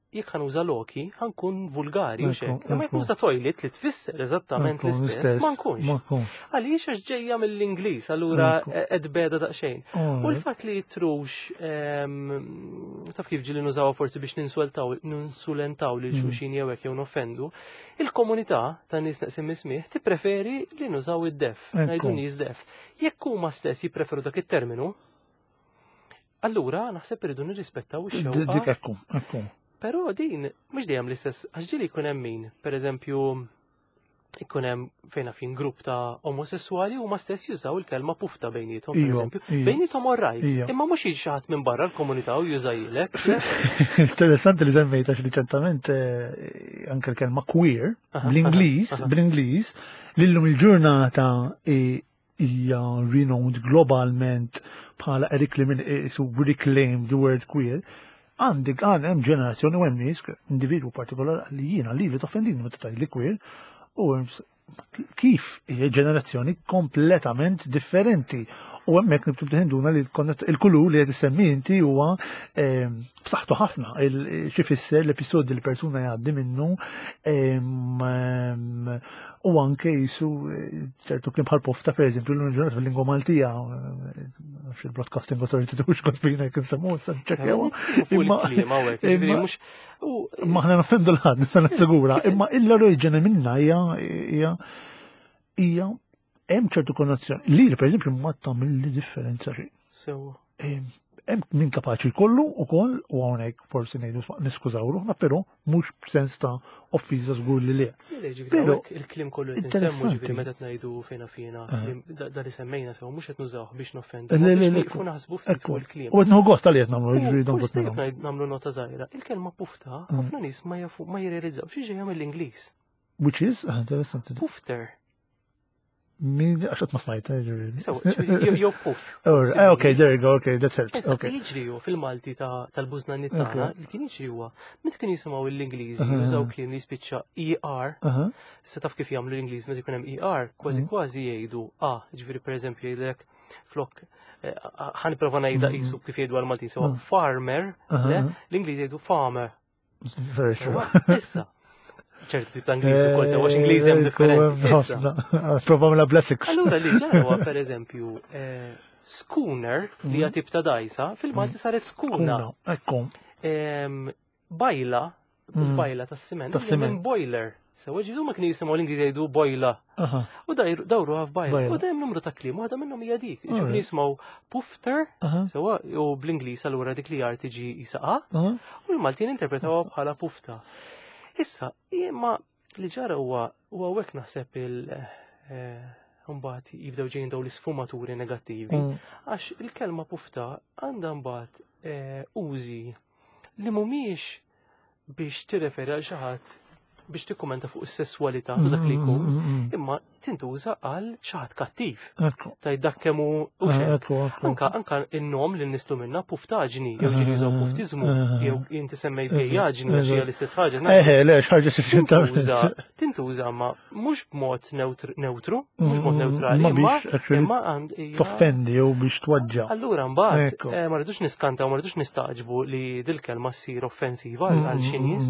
jekk ħanuża loki ħankun vulgari u xek. Ekku, Imma jekk ekku. nuża toilet li tfisser eżattament Ekku, l-istess l-istess, ma nkunx. ma nkunx. Għaliex għax ġejja mill-Ingliż, allura Ekku. qed beda daqsxejn. U l-fatt li jitrux taf kif ġili nużawha forsi biex ninsulentaw lil xulxin jew hekk jew noffendu, il-komunità ta' nies naqsim ismih tippreferi li nużaw id-def, ngħidu nies def. Jekk huma stess jippreferu dak it-terminu, allura naħseb irridu nirrispettaw ix-xewqa. Dik ekku. Però din mhux dejjem l-istess għax ġieli jkun hemm min, pereżempju ikun hemm fejn fin grupp ta' omosessuali huma stess jużaw il-kelma pufta bejniethom, pereżempju. Bejniethom orrajt, imma mhux jiġi xi ħadd minn barra l-komunità u juża jilek. Interessanti li semmejta riċentament anke l-kelma queer bl-Ingliż lillum il-ġurnata hija renowned globalment bħala reclaimed the word queer. Għandek hemm ġenerazzjoni u hemm nies, individwu partikolari li jiena li toffendini meta tgħidli queer u kif hija ġenerazzjoni kompletament differenti. U hemmhekk nibtu tħenduna li il-kulur li qed issemmi inti huwa b'saħħtu ħafna xi fisser l-episodju li persuna jgħaddi minnu u anke jisu ċertu klim bħal pofta pereżempju l-ġurnat fil-lingwa Maltija il-Broadcasting Authority tux kosbina jkun semmu s-sanċekjaw. Imma ħna nafendu l-ħad, nista' nassigura, imma l-oriġini minna hija hemm ċertu konnotazzjoni. Li pereżempju ma tagħmel differenza xi. Hemm min kapaċi jkollu wkoll u hawnhekk forsi ngħidu niskużaw ruħna, però mhux b'sens ta' offiża żgur li le. Però il-kliem kollu qed insemmu ġifieri meta ngħidu fejna fina da li semmejna sew mhux qed nużawh biex noffendu. Biex naħsbu ftit fuq il-kliem. U qed nħu gost għaliet nagħmlu ġifieri nagħmlu nota żgħira. Il-kelma pufta ħafna nies ma jirrealizzaw xi ġejja mill-Ingliż. Which is interessanti. Pufter. Min għaxat ma smajta ġifieri. So, jew puff. Okay, there you go, okay, that helps. Okay. Jiġri fil-Malti tal-bużnanni tagħna li kien jiġri huwa meta kien jisimgħu l-Ingliżi jużaw kliem li jispiċċa ER. Se taf kif jagħmlu l-Ingliż meta jkun hemm ER, kważi jgħidu ġifieri pereżempju jgħidlek flok ħanipprova ngħidha qisu kif jgħidu għall-Maltin sewa farmer, l-Ingliż jgħidu farmer. Very true. Issa. ċertu tip ta' Ingliżi wkoll sewa Ingliżi hemm differenti. Prova la blessings. Allura li ġarwa pereżempju schooner li hija tip ta' dajsa fil-Malti saret skuna. Ekku. Bajla, il-bajla tas-siment, minn boiler. Sewa ġidu ma kienu jisimgħu l-Ingliżi jgħidu bojla. U dawru f'bajla. U dejjem numru ta' kliem, waħda minnhom hija dik. Ġifieri jisimgħu pufter, sewa u bl-Ingliż allura dik li jar tiġi jisaqa, u l-Maltin interpretawha bħala pufta. Issa, imma li ġara huwa hekk naħseb mbagħad jibdew ġejjin dawn l-isfumaturi negattivi għax il-kelma pufta għandha mbagħad użi li mhumiex biex tirreferi għal xi ħadd biex tikkumenta fuq is-sesswalità u dak li jkun, imma tintuża għal xi ħadd kattiv. Tgħid dak kemm hu anke in-nom li nistgħu minnha puftaġni jew ġieli jużaw puftiżmu jew inti semmejt gejjaġni għax hija l-istess ħaġa. Le ħaġa tintuża ma mhux b'mod neutru, mhux b'mod neutrali, imma toffendi jew biex twaġġa. Allura mbagħad ma rridux niskantaw, ma rridux nistaqġbu li dil-kelma ssir offensiva għal xi nies.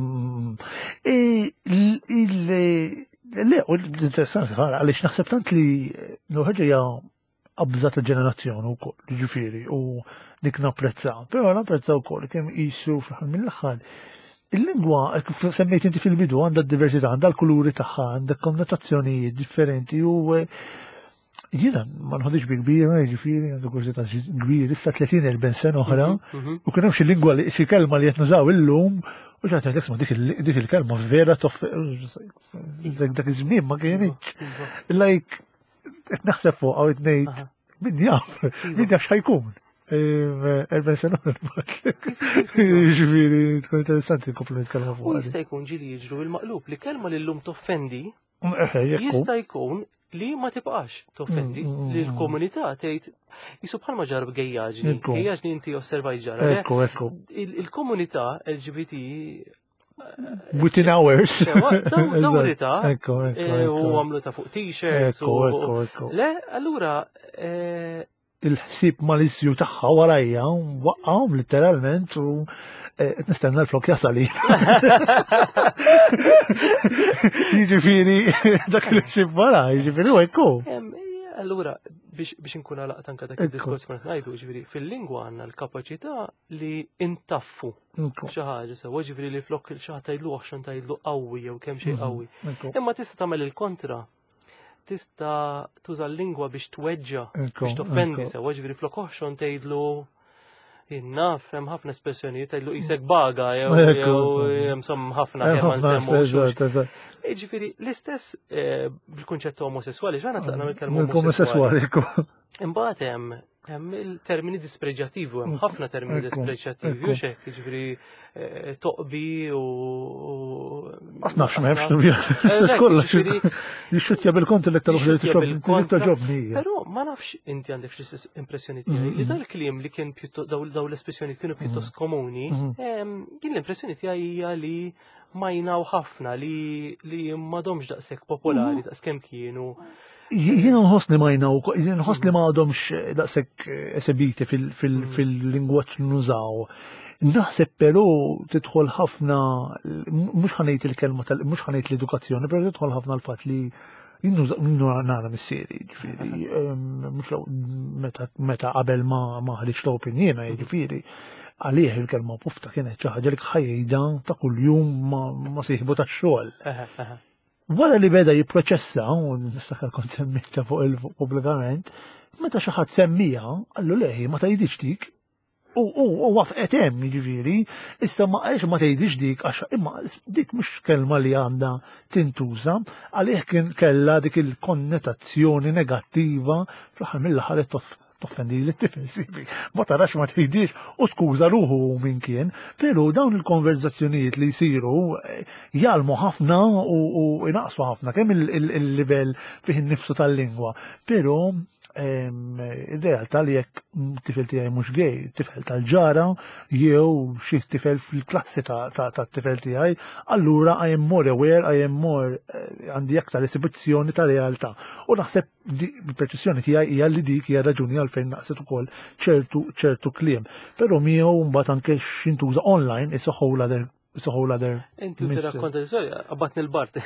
Le, u l-interessanti ħara, għalix naħseb tant li l-ħagġa qabżat il-ġenerazzjoni u koll, ġifiri, u dik napprezzaw. Pero napprezzaw koll, kem jissu fl mill-axħal. Il-lingwa, semmejt inti fil-bidu, għanda d-diversità, għanda l-kuluri taħħa, għanda konnotazzjonijiet differenti u jina, ma nħodix bi kbira, ġifiri, għandu kurzita kbira, issa 30-40 sena oħra, u kienem xi lingwa, xi kelma li jtnużaw il-lum, u ġaħta l-esma dik il-kelma vera dak iż-żmien ma kienx. Like, qed naħseb fuq għaw ngħid min jaf x'ħajkun. 40 sena ġifieri tkun interessanti nkomplu nitkellmu fuq. Jista' jkun ġieli jiġru il-maqlub li kelma li llum toffendi jista' jkun li ma tibqax toffendi li l-komunità tgħid jisu bħalma ġarb gejjaġni inti osservaj ġara. Ekku. Il-komunità LGBT within hours. Dawrita u għamlu ta' fuq t-shirts le, allura il-ħsieb malizju tagħha warajja waqqahom letteralment u nistenna l-flok jasali. Jiġifieri dak li ssib wara, jiġifieri u hekk hu. Allura, biex nkun għalaqt anke dak id-diskors kont ngħidu, ġifieri fil-lingwa għandna l-kapaċità li intaffu xi ħaġa sewa, ġifieri li flok xi ħadd tgħidlu aħxon tgħidlu qawwi jew kemm xejn qawwi. Imma tista' tagħmel il-kontra. Tista' tuża l-lingwa biex tweġġa' biex toffendi sewa, ġifieri flok oħxon tgħidlu innaf, hemm ħafna espressjonijiet tgħidlu qisek baga jew insomma ħafna kemm ma nsemmux. Ġifieri l-istess bil-kunċett omosessuali ġana tlaqna mill-kelma omosessuali. Imbagħad hemm il-termini dispreġjattivi, hemm ħafna termini dispreġjattivi u xek, ġifieri toqbi u nafx m'hemmx kollox. Jixxuttja bil-kont l-ektar ġobni. Però ma nafx inti għandek x'istess impressjoni tiegħi li dal-kliem li kien daw l-espressjoni kienu pjuttost komuni, kien l-impressjoni tiegħi hija li majnaw ħafna li m'għadhomx daqshekk popolari daqskemm kienu. Jiena nħossni majnaw, jiena nħossni ma għadhomx daqshekk esebiti fil-lingwaġġ nużaw. Naħseb però tidħol ħafna, mhux ħanejt il-kelma mhux ħanejt l-edukazzjoni, però tidħol ħafna l-fatt li jinnu nara mis-seri, ġifieri, meta qabel ma ħriġ l-open jiena, ġifieri. Għalih il-kelma pufta kienet xi ħaġa li ħajjida ta' kuljum ma sieħbu tax-xogħol. Wara li beda jipproċessa, u nistakar kont semmita fuq il-pubblikament, meta xi ħadd semmija, għallu leħi ma tgħidix dik. U wafqet hemm jiġifieri, issa ma għaliex ma tgħidix dik għax imma dik mhux kelma li għandha tintuża, għalih kien kellha dik il-konnotazzjoni negattiva fl-aħħar mill-aħħar toffendi l-tifel sibi. Ma tarax ma tgħidix u skuża ruħu minn kien, però dawn il-konverzazzjonijiet li jsiru jalmu ħafna u inaqsu ħafna kemm il-livell fih innifsu tal-lingwa, però id-realtà li jekk tifel tiegħi mhux gej, tifel tal-ġara jew xi tifel fil-klassi tat-tifel tiegħi, allura I am more aware, I am more għandi aktar esibizzjoni ta' realtà. U naħseb il-perċezzjoni tiegħi hija li dik hija raġuni għalfejn naqset ukoll ċertu kliem. Però miegħu mbagħad anke x'intuża online is a whole other. Inti tirrakkonta l-istorja, qabbatni l-bart.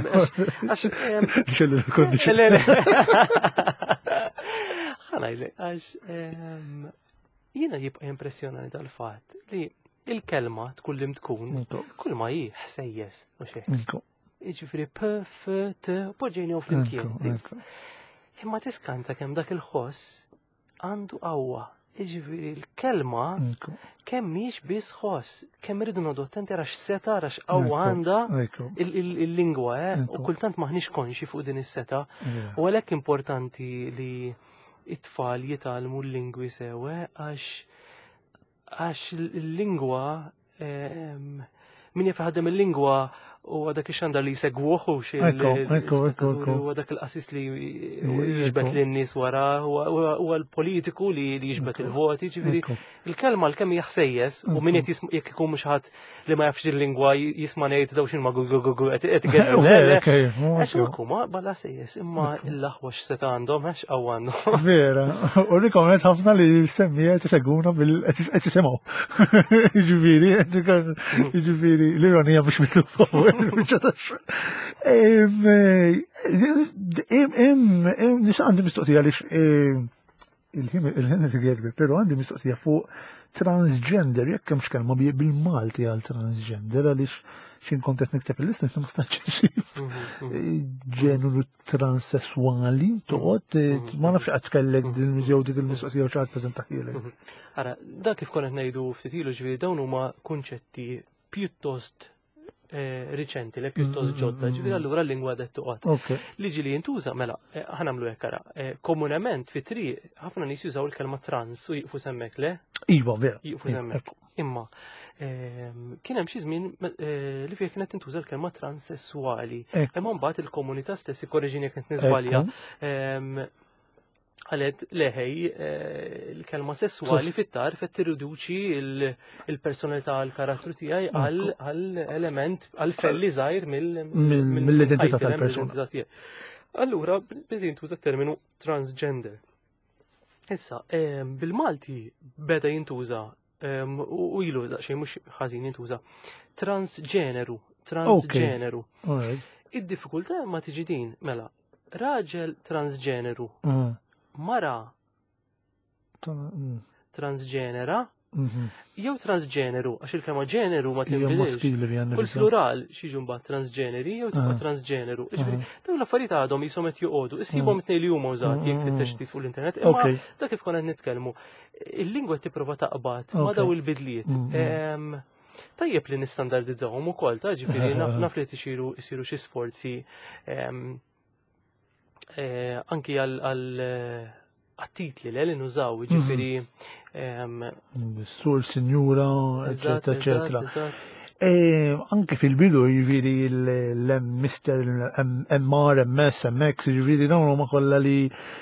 Ħanajli, għax jiena jibqa' impressjonani tal-fatt li il-kelma tkun lim tkun, kull ma hi ħsejjes u xejn. Jiġifieri p, f, t, poġġejni flimkien. Imma tiskanta kemm dak il-ħoss għandu qawwa. Jiġifieri l-kelma kemm mhix biss ħoss, kemm irridu noqgħdu attenti għax seta għax qawwa għandha il-lingwa u kultant maħniex konxi fuq din is-seta. U għalhekk importanti li it-tfal jitalmu l-lingwi sewa għax il-lingwa min jaf ħaddem il-lingwa u għadak ix-xandar li jsegwuh u għadak il-qasis li jiġbed lin-nies wara u l-politiku li jiġbed il-voti, ġifieri il-kelma l-kemm jaħsejjes u min jekk ikun mhux ħadd li ma jafx il-lingwa jisma' ngħid daw x'inma qed għax huma balla sejjes imma l-aħwa x'seta għandhom għax qawwa għandhom. Vera, u rikoment ħafna li l-semmija tiseguna qed isimgħu. Jiġifieri l-ironija mhux mitluba. Nisa għandi mistoqsija għaliex il-ħin il-gerbi, pero għandi mistoqsija fuq transgender, jekk hemmx kelma bil-Malti għal transgender għaliex xin kontet nikteb il-lista ma staċċessif. Ġenuru transessuali, toqgħod ma nafx qed tkellek din jew dik il-mistoqsija u ċaħat preżentaħilek. Ara, dak kif kont ngħidu ftit ilu ġifieri dawn huma kunċetti pjuttost riċenti, le pjuttost ġodda, ġifieri allura l-lingwa qed toqgħod. Liġi li jintuża mela, ħanamlu hekk ara. Komunement fit-triq ħafna nies jużaw il-kelma trans u jiqfu semmek le? Iva, vera. Jiqfu semmek. Imma kien hemm xi żmien li fih kienet tintuża l-kelma transsessuali. Imma mbagħad il-komunità stess ikkorreġini jekk qed nisbalja għalet leħej il-kelma sessuali fit-tar fet tirriduċi il-personalità għal-karattru tiegħi għal-element għal-felli żgħir mill-identità tal-persuna. Allura bdiet jintuża terminu transgender. Issa bil-Malti beda jintuża u ilu daqsxejn mhux ħażin jintuża. Transġeneru. Alright. Id-diffikultà ma tiġi din, mela, raġel transġeneru, mara transġenera, jew transġeneru, għax il-kelma ġeneru ma tinbidilx. U l-plural xieġu mbagħad transġeneri jew tibqa' transġeneru. Dawn l-affarijiet għadhom jisom qed joqogħdu. Issibhom it-tnejn li huma użati jekk tfittex fuq l-internet, imma dak kif konna nitkellmu. Il-lingwa tipprova taqbad ma daw il-bidliet. Tajjeb li nistandardizzawhom ukoll, ta' ġifieri naf li isiru xi sforzi anki għal-titli li nużaw, ġifieri. Sur, sinjura, eccetera, eccetera. Anke fil-bidu ġifieri l-Mr, MR, MS, MX, ġifieri dawn huma kollha li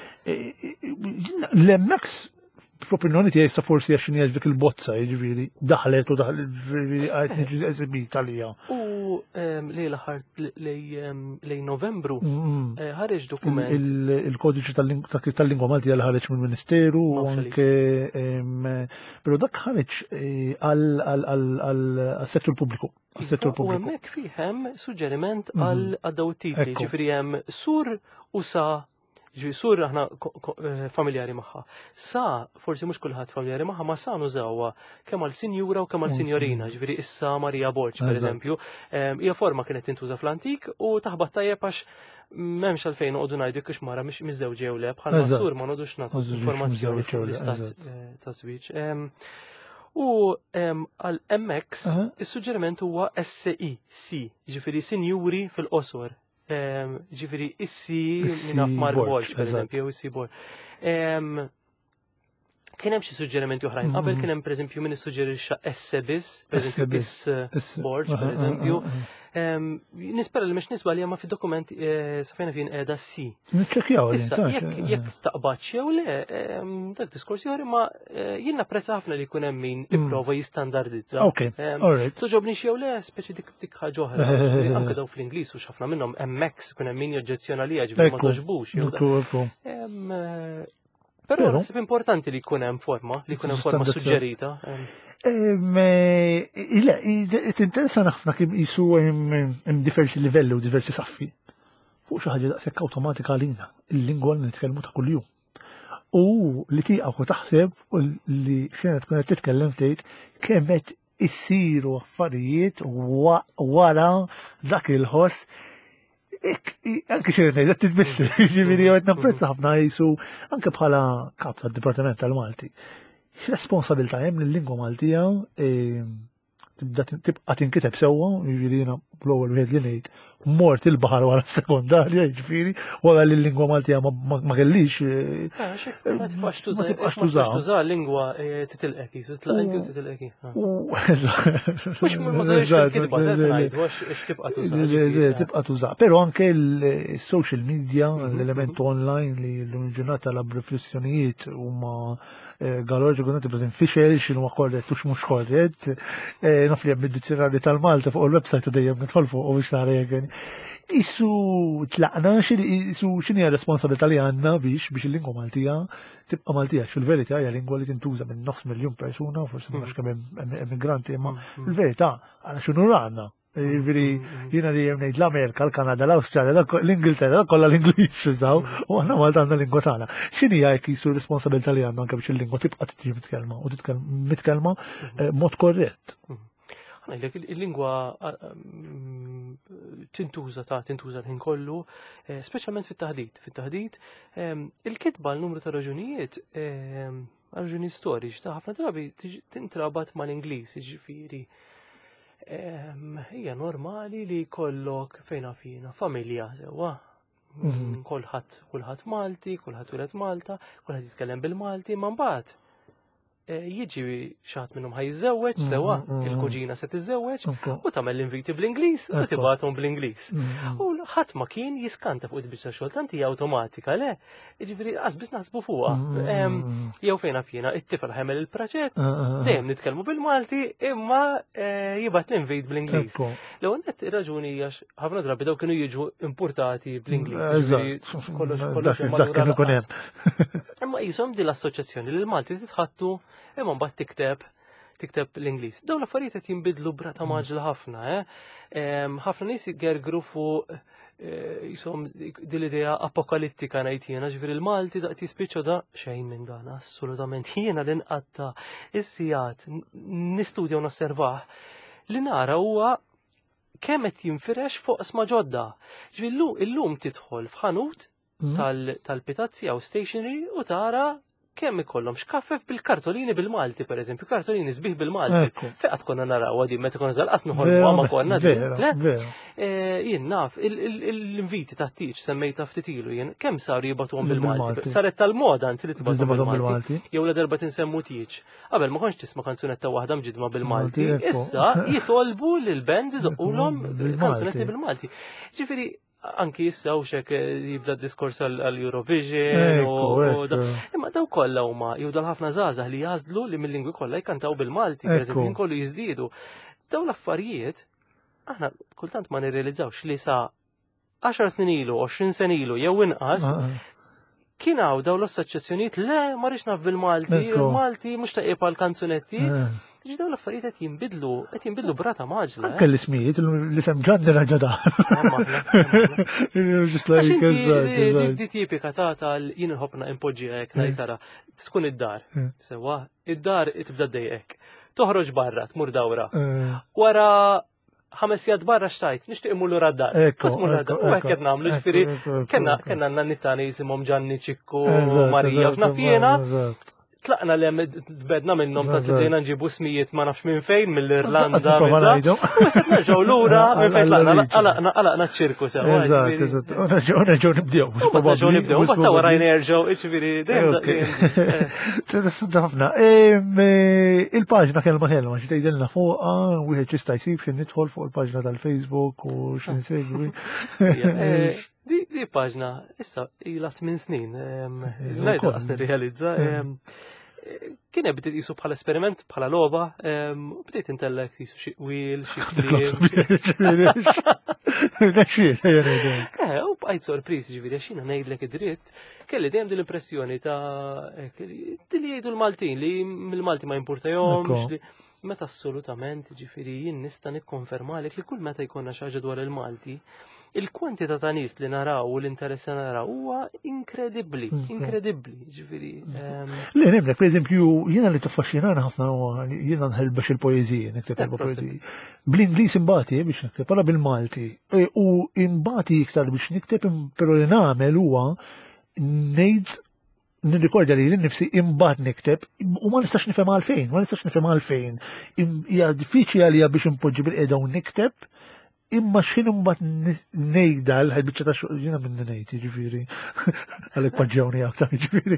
l-MX fl-opinjoni tiegħi sa forsi għax x'inhi dik il-bozza jiġifieri daħlet u ġifieri qed niġi eżibita għalija. U lejn l-aħħar lejn Novembru ħareġ dokument. Il-kodiċi tal-lingwa Maltija li ħareġ mill-Ministeru u anke però dak ħareġ għal-settur pubbliku. U hemmhekk fihem suġġeriment għal daw it-titli, ġifieri hemm sur u sa. Sur aħna familjari magħha. Sa forsi mhux kulħadd familjari magħha, ma sa nużawha kemm għal sinjura u kemm għal sinjorina, ġifieri issa Marija Borġ pereżempju. Hija forma kienet tintuża fl-antik u taħbad tajjeb għax m'hemmx għalfejn noqogħdu ngħidu kiex mara mhix miżewġ jew le bħalma sur ma nogħdux nagħtu informazzjoni fuq l-istat ta' żwieġ. U għal MX is-suġġeriment huwa SI, ġifieri sinjuri fil-qosor. Ġifiri, issi minna Mar Borġ, per eżempju, issi Borġ. Kien hemm xi suġġerimenti oħrajn. Qabel kien hemm pereżempju min issuġġerixxa bis, pereżempju is Borġ, pereżempju. Nispera li mhux nisba li ma fid-dokument sa fejn fin qiegħda si. Niċċekkjaw jekk taqbad jew le, dak diskors ieħor imma jien napprezza ħafna li jkun hemm min ipprova jistandardizza. Toġobni jew le, speċi dik ħaġa oħra. Anke daw fl-Ingliż u ħafna minnhom MX kun hemm min joġġezzjona liha ġifieri ma toġbux. Però naħseb importanti li jkun hemm forma, suġġerita. Tinteressa ħafna kemm qisu hemm diversi livelli u diversi saffi. Fuq xi ħaġa daqshekk awtomatika għalina, il-lingwa li nitkellmu ta' kuljum. U li tieqaf u taħseb li xejn tkun qed titkellem tgħid kemm qed issiru affarijiet wara dak il-ħoss anke xejn ngħid qed titbisser, jiġifieri qed napprezza ħafna qisu anke bħala kap tad-Dipartiment tal-Malti. X'responsabilità hemm lill-lingwa Maltija tibqa' tinkiteb sewwa, jiġifieri jiena l-ewwel wieħed li ngħid mort il-baħar wara s-sekondarja, jiġifieri wara li l-lingwa Maltija ma kellix. Ma tibqax tuża l-lingwa titilqek, titilqek. Tibqa' tuża. Però anke l-social media, l-element online li l-ġurnata l-riflessjonijiet huma galorġu għunet bħazin fiexel xinu korret u xmux korret. Naf li għem id-dizzjonari tal-Malta fuq il-websajt u dejjem nitħol fuq u biex nara jgħen. Issu tlaqna xini responsabilità li għanna biex il-lingwa Maltija tibqa Maltija. Fil-verità hija lingwa li tintuża minn 900,000 persuna, forsi mhux kemm immigranti, imma fil-verità għandna x'inhu għandna. Jiġifieri jiena li ngħid l-Amerika, l-Kanada, l-Awstralja, l-Ingilterra, kollha l-Ingliż jużaw u aħna Malta għandna lingwa tagħna. X'inhi hija jekk jisu responsabilità li għandna anke biex il-lingwa tibqa' tiġi mitkellma u mitkellma mod korrett. Il-lingwa tintuża l-ħin kollu, speċjalment fit-taħdid. Fit-taħdid il-kitba l-numru ta' raġunijiet raġuni storiċi ta' ħafna drabi tintrabat mal-Ingliż, jiġifieri. Hija normali li kollok fejna fina familja sewwa. Kulħadd Malti, kulħadd wieled Malta, kulħadd jitkellem bil-Malti, ma mbagħad jiġi xaħat minnhom ħajżewweġ sewwa, il-kuġina se tiżewweġ u tagħmel l-inviti bl-Ingliż u tibgħathom bl-Ingliż. U ħadd ma kien jiskanta fuq il-biċċa xogħol tant hija awtomatika le. Jiġifieri qasbis naħsbu fuqha. Jew fejna fina it-tifel ħemel il-proġett, dejjem nitkellmu bil-Malti imma jibgħat l-invit bl-Ingliż. L-ewwel nett ir-raġuni hija ħafna drabi daw kienu jiġu importati bl-Ingliż. Kollox. Imma qishom din l-assoċjazzjoni li l-Malti titħattu imma mbagħad tikteb tikteb l-Ingliż. Dawn l-affarijiet qed jinbidlu brata maġla ħafna, ħafna nies jgergru fuq jisom dil-idea apokalittika ngħid jiena, ġifieri il-Malti daqt jispiċċa da xejn minn dan assolutament. Jiena li nqatta is-sigħat nistudja u nosservah li nara huwa kemm qed jinfirex fuq sma ġodda. Ġifieri illum tidħol f'ħanut tal-pitazzi jew stationery u tara kemm ikollhom xkaffef bil-kartolini bil-Malti, pereżempju, kartolini sbieħ bil-Malti. Feqgħet konna naraw għadi meta konna żalqat noħolmu ma konna jien naf l-inviti tat-tiġ semmejta ftit ilu jien kemm saru jibgħatuhom bil-Malti. Saret tal-moda anzi li tibgħatuhom bil-Malti. Jew la darba tinsemmu tiġ. Qabel ma kontx tisma' kanzunetta waħda mġidma bil-Malti. Issa jitolbu lil bands idoqqulhom kanzunetti bil-Malti. Ġifieri anki issa u xek jibda diskors għal-Eurovision imma daw kollha huma jew dal-ħafna żgħażagħ li jażdlu li mill-lingwi kollha jkantaw bil-Malti, pereżempju jinkollu jiżdiedu. Daw l-affarijiet aħna kultant ma nirrealizzawx li sa 10 snin ilu, 20 sen ilu jew inqas kien hawn daw l-assoċjazzjonijiet le ma rridx naf bil-Malti, il-Malti mhux taqib għall-kanzunetti. Ġi daw l-affarijiet qed jinbidlu brata maġla. Anke l-ismijiet l-isem ġadda ġada. Di tipika ta' jien ħobna impoġġi hekk ngħid tara tkun id-dar. Sewa, id-dar tibda dejjek. Toħroġ barra, tmur dawra. Wara 5 sigħat barra xtajt, nixtieq imur lura d-dar. U hekk qed nagħmlu ġifieri kellna n-nittani jisimhom Ġanni Ċikku, Marija u naf jiena. Tlaqna li tbedna minnhom ta' tidejna nġibu smijiet ma nafx minn fejn mill-Irlanda. U issa nerġgħu lura minn fejn tlaqna ċ-ċirku sew. Eżatt. Nerġgħu nibdew. Nerġgħu nibdew, mbagħad wara jerġgħu, ġifieri dejjem ħafna. Il-paġna kelma xi tgħidilna fuqha, wieħed jista' jsib xi nidħol fuq il-paġna tal-Facebook u xi nsegwi. Di paġna, issa, ila 8 snin, najdu għas nirrealizza, kienet bdiet jisu bħala esperiment, bħala loba, bdiet intellek jisu xi wil, xi kliem. U bqajt sorpriż ġifieri xina ngħidlek id-dritt, kelli dejjem din l-impressjoni ta' li jgħidu l-Maltin li mill-Malti ma jimpurtahomx, meta assolutament ġifieri jien nista' nikkonfermalek li kull meta jkollna xi ħaġa dwar il-Malti, il-kwantità ta' nies li naraw u l-interess li naraw huwa inkredibbli, ġifieri. Le nemlek, pereżempju, jiena li tiffaxxinana ħafna jiena nħelbex il-poeżija, nikteb il-poeżija. Bl-Ingliż imbagħad biex nikteb wara bil-Malti. U imbagħad iktar biex nikteb però li nagħmel huwa ngħid nirrikordja li l-nifsi imbagħad nikteb u ma nistax nifhem għalfejn. Hija diffiċli għalija biex impoġġi bil-qiegħda u nikteb. Imma x'inhu mbagħad ngħidha l-ħelbiċċa ta' xogħol jiena minn ngħid jiġifieri għalhekk paġġawni aktar jiġifieri.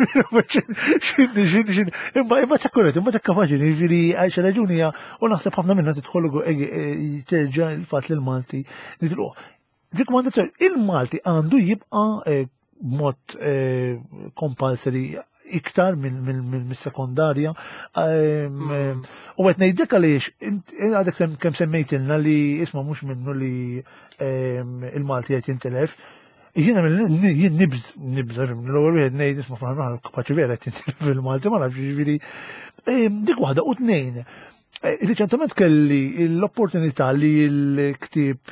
Imma tekkuret, imma tekkapaġini jiġifieri għal xi raġuni hija u naħseb ħafna minnha tidħol terġa' il-fatt li l-Malti nidilquh. Rikkomandazzjoni il-Malti għandu jibqa' b'mod compulsory iktar mill-sekondarja. U għet nejdek għaliex, għadek kem semmejtilna li isma mux minnu li il-Malti għet jintelef. Jiena jien nibż, l-għol wieħed nejd isma fl-ħarra kapaċi vera għet jintelef il-Malti, ma nafx ġiviri. Dik waħda u tnejn. Reċentament kelli l-opportunità li l-ktib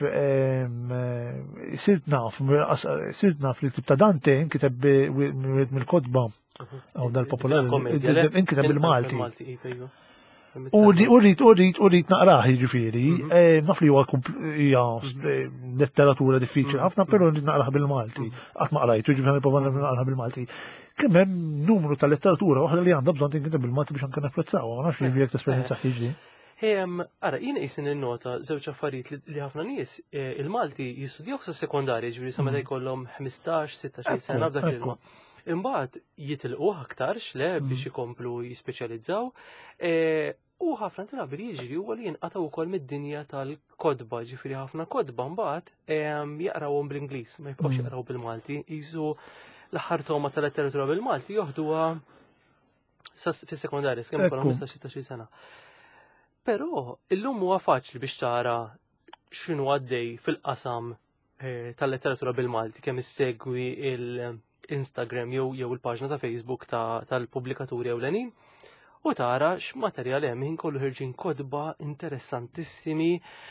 sirt naf li ktib ta' Dante inkiteb mill-kodba għaw dal-popolari, inkiteb bil-Malti. U rrit naqraħ ġifiri, naf li huwa letteratura diffiċli ħafna, però rrit naqraħ bil-Malti. Qatt ma qrajtu ġifiri naqraħ bil-Malti. Kemm hemm numru ta' letteratura waħda li għandha bżonn tinkiteb bil-Malti biex anke napprezzaw, nafx li jekk tesperjenza ħiġri. Ara, jien qisin il-nota żewġ affarijiet li ħafna nies il-Malti jistudjaw sa sekondarja, ġifieri sa meta jkollhom 15-16 sena f'dak il-ilma. Imbagħad jitilqu aktarx le biex ikomplu jispeċjalizzaw. U ħafna drabi li jiġri huwa li jinqataw ukoll mid-dinja tal-kodba, ġifieri ħafna kodba mbagħad jaqrawhom bl-Ingliż, ma jibqgħux jaqraw bil-Malti. Jisu l-aħħar toma tal-letteratura bil-Malti joħduha fis-sekondarja kemm ikollhom 15-16 sena. Però illum huwa faċli biex tara x'inhu għaddej fil-qasam tal-letteratura bil-Malti kemm issegwi l-Instagram jew il-paġna ta' Facebook tal-pubblikaturi ewlenin. u tara x'materjal hemm ħin kollu ħirġin kodba interessantissimi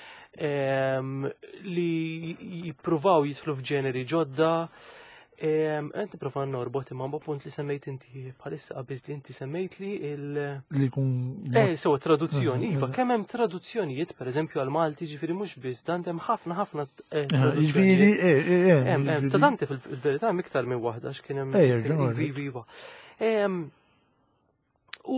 li jippruvaw jidħlu f'ġeneri ġodda. Għanti prova norbot imma punt li semmejt inti bħalissa qabiż li inti semmejt li li kun sewa traduzzjoni, iva, kemm hemm traduzzjonijiet pereżempju għal Malti ġifieri mhux biss Dante hemm ħafna ġifieri hemm ta' Dante fil-verità hemm iktar minn waħda x'kien hemm iva. U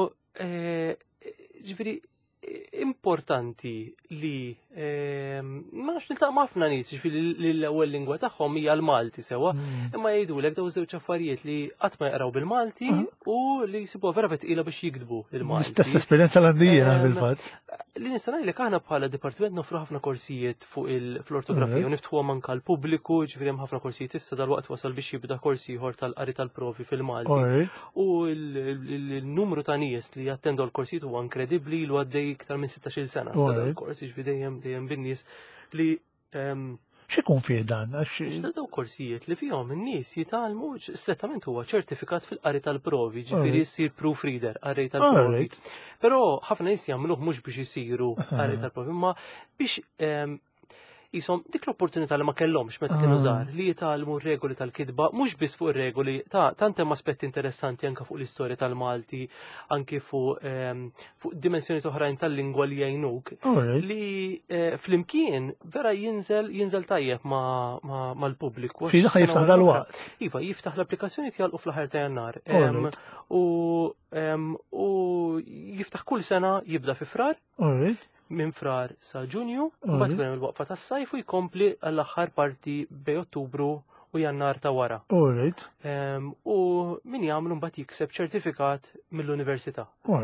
ġifieri importanti li ma nafx niltaq' ħafna nies li l-ewwel lingwa tagħhom hija l-Malti sewa, imma jgħidulek daw żewġ affarijiet li qatt ma jaqraw bil-Malti u li jsibuha vera tqila biex jikdbu il-Malti. Stess esperjenza l-għandija fil-fatt. Li nista' ngħidlek aħna bħala dipartiment nofru ħafna korsijiet fuq fl-ortografija u niftħuha manka l-pubbliku, ġifieri hemm ħafna korsijiet issa dalwaqt wasal biex jibda korsi ieħor tal-qari tal-provi fil-Malti. U l-numru ta' nies li jattendu l-korsijiet huwa inkredibbli lu għaddej iktar minn 16-il sena l-kors, ġifieri dejjem bin-nies li x'ikun fih dan? Daw korsijiet li fihom in-nies jitgħallmu strettament huwa ċertifikat fil-qari tal-provi, ġifieri jsir proofreader, qari tal-provi. Però ħafna nies jagħmluh mhux biex isiru qari tal-provi, imma biex jisom dik l-opportunità li ma kellhomx meta kienu żgħar li jitgħallmu r-regoli tal-kitba mhux biss fuq ir-regoli tant hemm aspetti interessanti anke fuq l-istorja tal-Malti, anke fuq dimensjoni oħrajn tal-lingwa li jgħinuk li flimkien vera jinżel tajjeb mal-pubbliku. Fi daħħa jiftaħ dal-waqt. Iva, jiftaħ l-applikazzjoni jgħalqu fl-aħħar ta' Jannar. U jiftaħ kull sena jibda fi frar. Minn frar sa Ġunju, u bat kien il-waqfa tas-sajf u jkompli għall-aħħar parti bej Ottubru u Jannar ta' wara. U min jagħmlu mbagħad jikseb ċertifikat mill-università.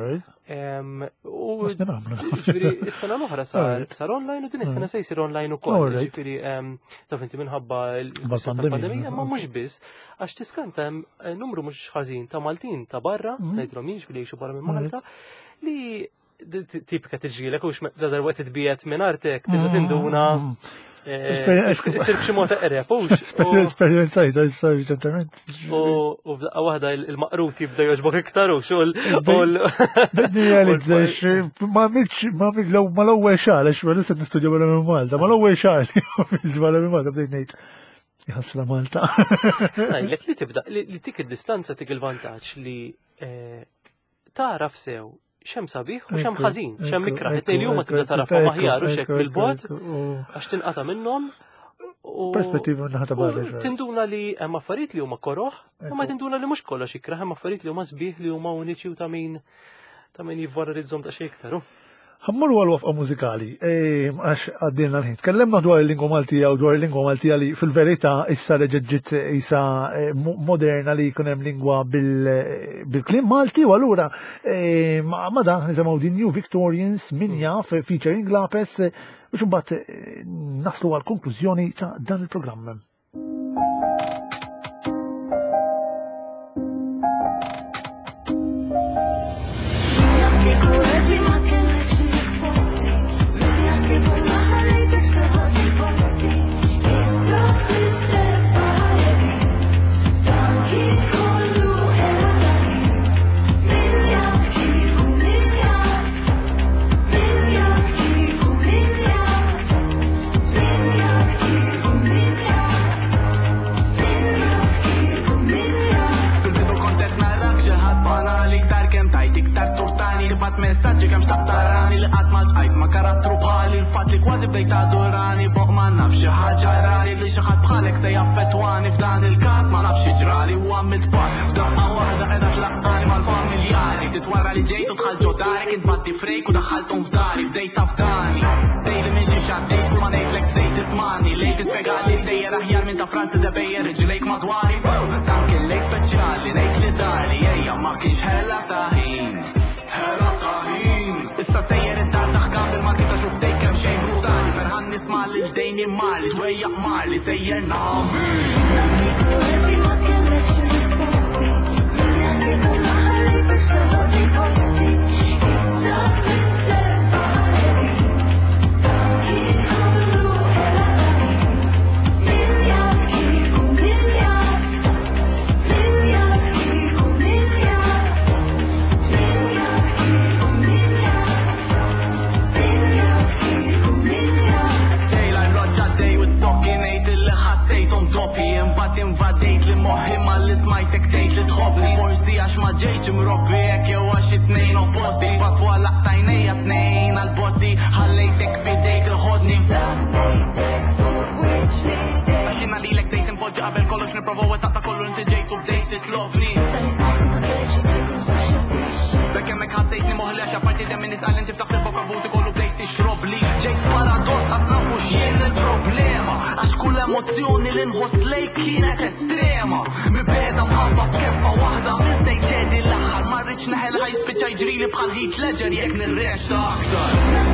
U ġifieri is-sena l-oħra sar online u din is-sena se jsir online ukoll. Ġifieri taf inti minħabba l-pandemija ma mhux biss għax tiskanta hemm numru mhux ħażin ta' Maltin ta' barra, ngħidlhom jiex li jgħixu barra minn Malta li tipka tiġġielek u darba titbiet minn artek, tinduna sir b'xi mod eqreb Esperjenza jgħidha issa evidentement. U f'daqqa waħda il-maqrut jibda jogħġbok iktar u xogħol. Bedni realizzax ma l-ewwel xahar għax ma nista' nistudja barra minn Malta, ma l-ewwel xahar barra minn Malta bdejt ngħid jħassla Malta. Ngħidlek li tibda li tik id-distanza tik il-vantaġġ li taraf sew xem sabiħ u xem ħażin, xem mikra. It-tejn huma tibda tarafhom aħjar u xekk bil-bogħod għax tinqata' minnhom. Perspettiva naħta barra. Tinduna li hemm affarijiet li huma koroħ, imma tinduna li mhux kollox ikra, hemm affarijiet li huma sbieħ li huma uniċi u ta' min jivvalorizzhom ta' xi iktar. Ħammurru għal-wafqa mużikali, għax għaddilna l-ħin. Tkellemna dwar il-lingwa Maltija u dwar il-lingwa Maltija li fil-verità issa reġġit issa moderna li jkun hemm lingwa bil-klim Malti u allura ma dan nisimgħu din New Victorians min jaf featuring Lapes biex imbagħad naslu għall-konklużjoni ta' dan il-programm. Messaġġi kemm xtaqtarani li qatt ma tqajt ma karattru bħali l-fatt li kważi bdejt adorani boq ma nafx xi ħaġa rari li xi ħadd bħalek se jaffettwani f'dan il-każ ma nafx ġrali u għamilt pass f'daqqa waħda qiegħda tlaqqani mal-familjari titwara li ġejt u dħalt ġo darek intbatti frejk u daħħalthom f'dari bdejt tafdani dejli minn xi xaddejt u ma ngħidlek bdejt ismani lejt tispjegali dejjer aħjar minn ta' Franza żebejjer riġlejk madwari dan kien lejk speċjali ngħid li darli ejja ma kienx ħella ta' ħin. Issa sejjer id-dar taħkam bil-marki ta' xuf dejkem xejn brutali ferħan nisma' li ġdejni mali ġwejjaq mali sejjer nami. Ma kellekx risposti, min jagħtiku ma ħallejtek xi posti, issa fl-istess baħaredi, dan kien kollu ħelaqani, min jaf kieku min jaf kieku min jaf. għaddejt li moħħi ma li smajtek tgħid li tħobbni forsi għax ma ġejtx imrobbi hekk jew għax it-tnejn opposti fatwa laqtajnejja tnejn għall-botti ħallejtek f'idejk il-ħodni Għaxina li l-ek tgħid impoġġi qabel kollox nipprova wettaq ta' kollu inti ġejt u bdejt tislobni Bekk hemmhekk ħassejtni moħħli għax apparti demm nisqal inti ftaħt il-bokra buti kollu bdejt tixrobli ġejt paradoss għas nafu x'jien il-problema għax kull emozzjoni li nħoss lejk kienet estrema mibeda mħabba f'keffa waħda miżdejt tedi l-aħħar ma rridx neħel ħajspiċċa jġrili bħal Heath Ledger jekk nirrexxa aktar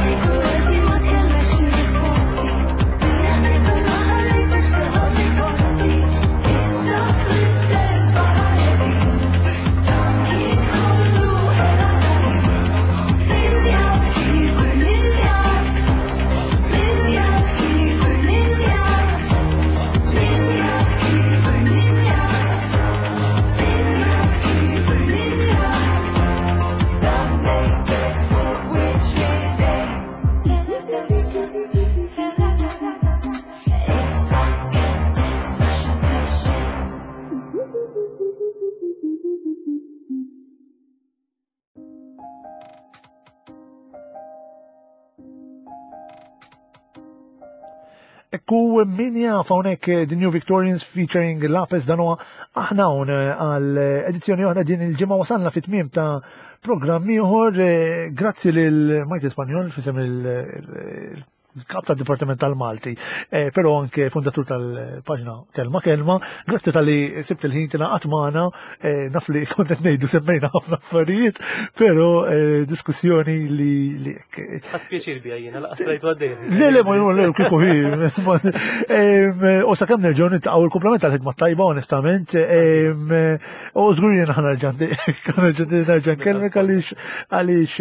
Ekku min jaf hawnhekk The New Victorians featuring Lapes dan huwa aħna hawn għal edizzjoni oħra din il-ġimgħa wasalna fit-tmiem ta' programm ieħor grazzi lil Michael Spanjol fisem il-kap tad-Dipartiment tal-Malti, però anke fundatur tal-paġna Kelma, grazzi tal-li sibt il-ħin tingħaqad magħna, naf li kont qed ngħidu semmejna ħafna affarijiet, però diskussjoni li ħadd pjaċir bija jiena laqas rajtu għaddejn. Le ma jgħu kieku hi. U sakemm nerġgħu niltaqgħu il-kumplament tal-ħidma tajba onestament, u żgur jien nerġa' nkellmek għaliex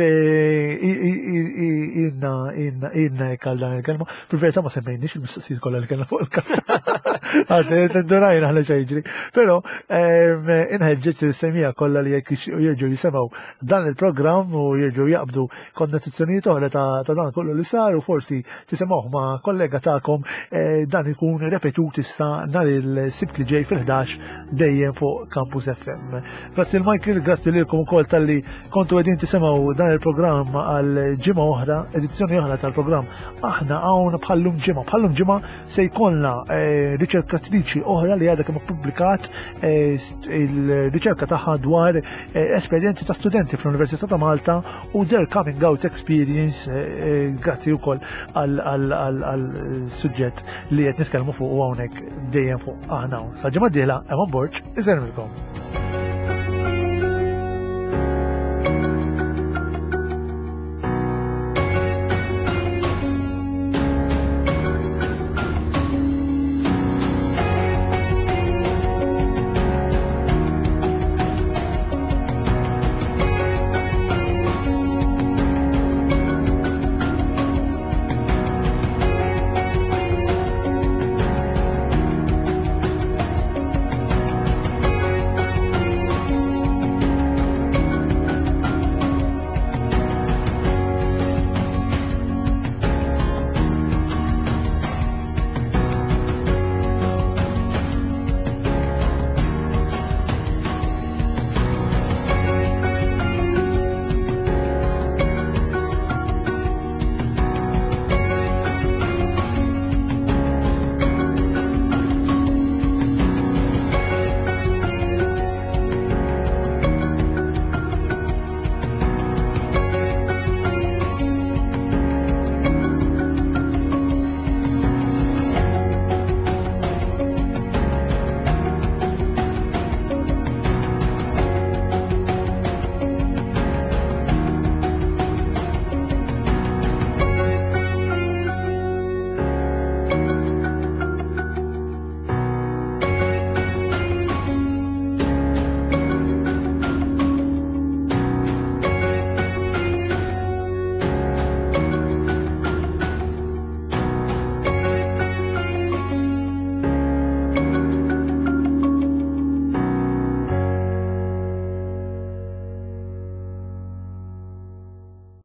inna dan il-kelma, fil-verità ma semmejniex il-mistoqsijiet kollha li kellna fuq il-karta. Ndurajna ħla ġejġri. Però inħeġġeġ il-semija kollha li jekk jerġgħu jisemgħu dan il-programm u jerġgħu jaqbdu konnotazzjonijiet oħra ta' dan kollu li sar u forsi tisemgħuh ma' kollega tagħkom dan ikun repetut issa nhar il-sibt li ġej fil-11 dejjem fuq Campus FM. Grazzi l-Michael, grazzi lilkom ukoll tal-li kontu qegħdin tisemgħu dan il-programm għal ġimgħa oħra, edizzjoni oħra tal-programm aħna hawn bħallum ġimgħa se jkollna riċerkatriċi oħra li għadha kemm ippubblikat il-riċerka tagħha dwar esperjenzi ta' studenti fl-Università ta' Malta u their coming out experience grazzi wkoll għal suġġett li qed nitkellmu fuq hawnhekk dejjem fuq aħna hawn. Sa ġimgħa d-dieħla hemm Borġ iżermilkom.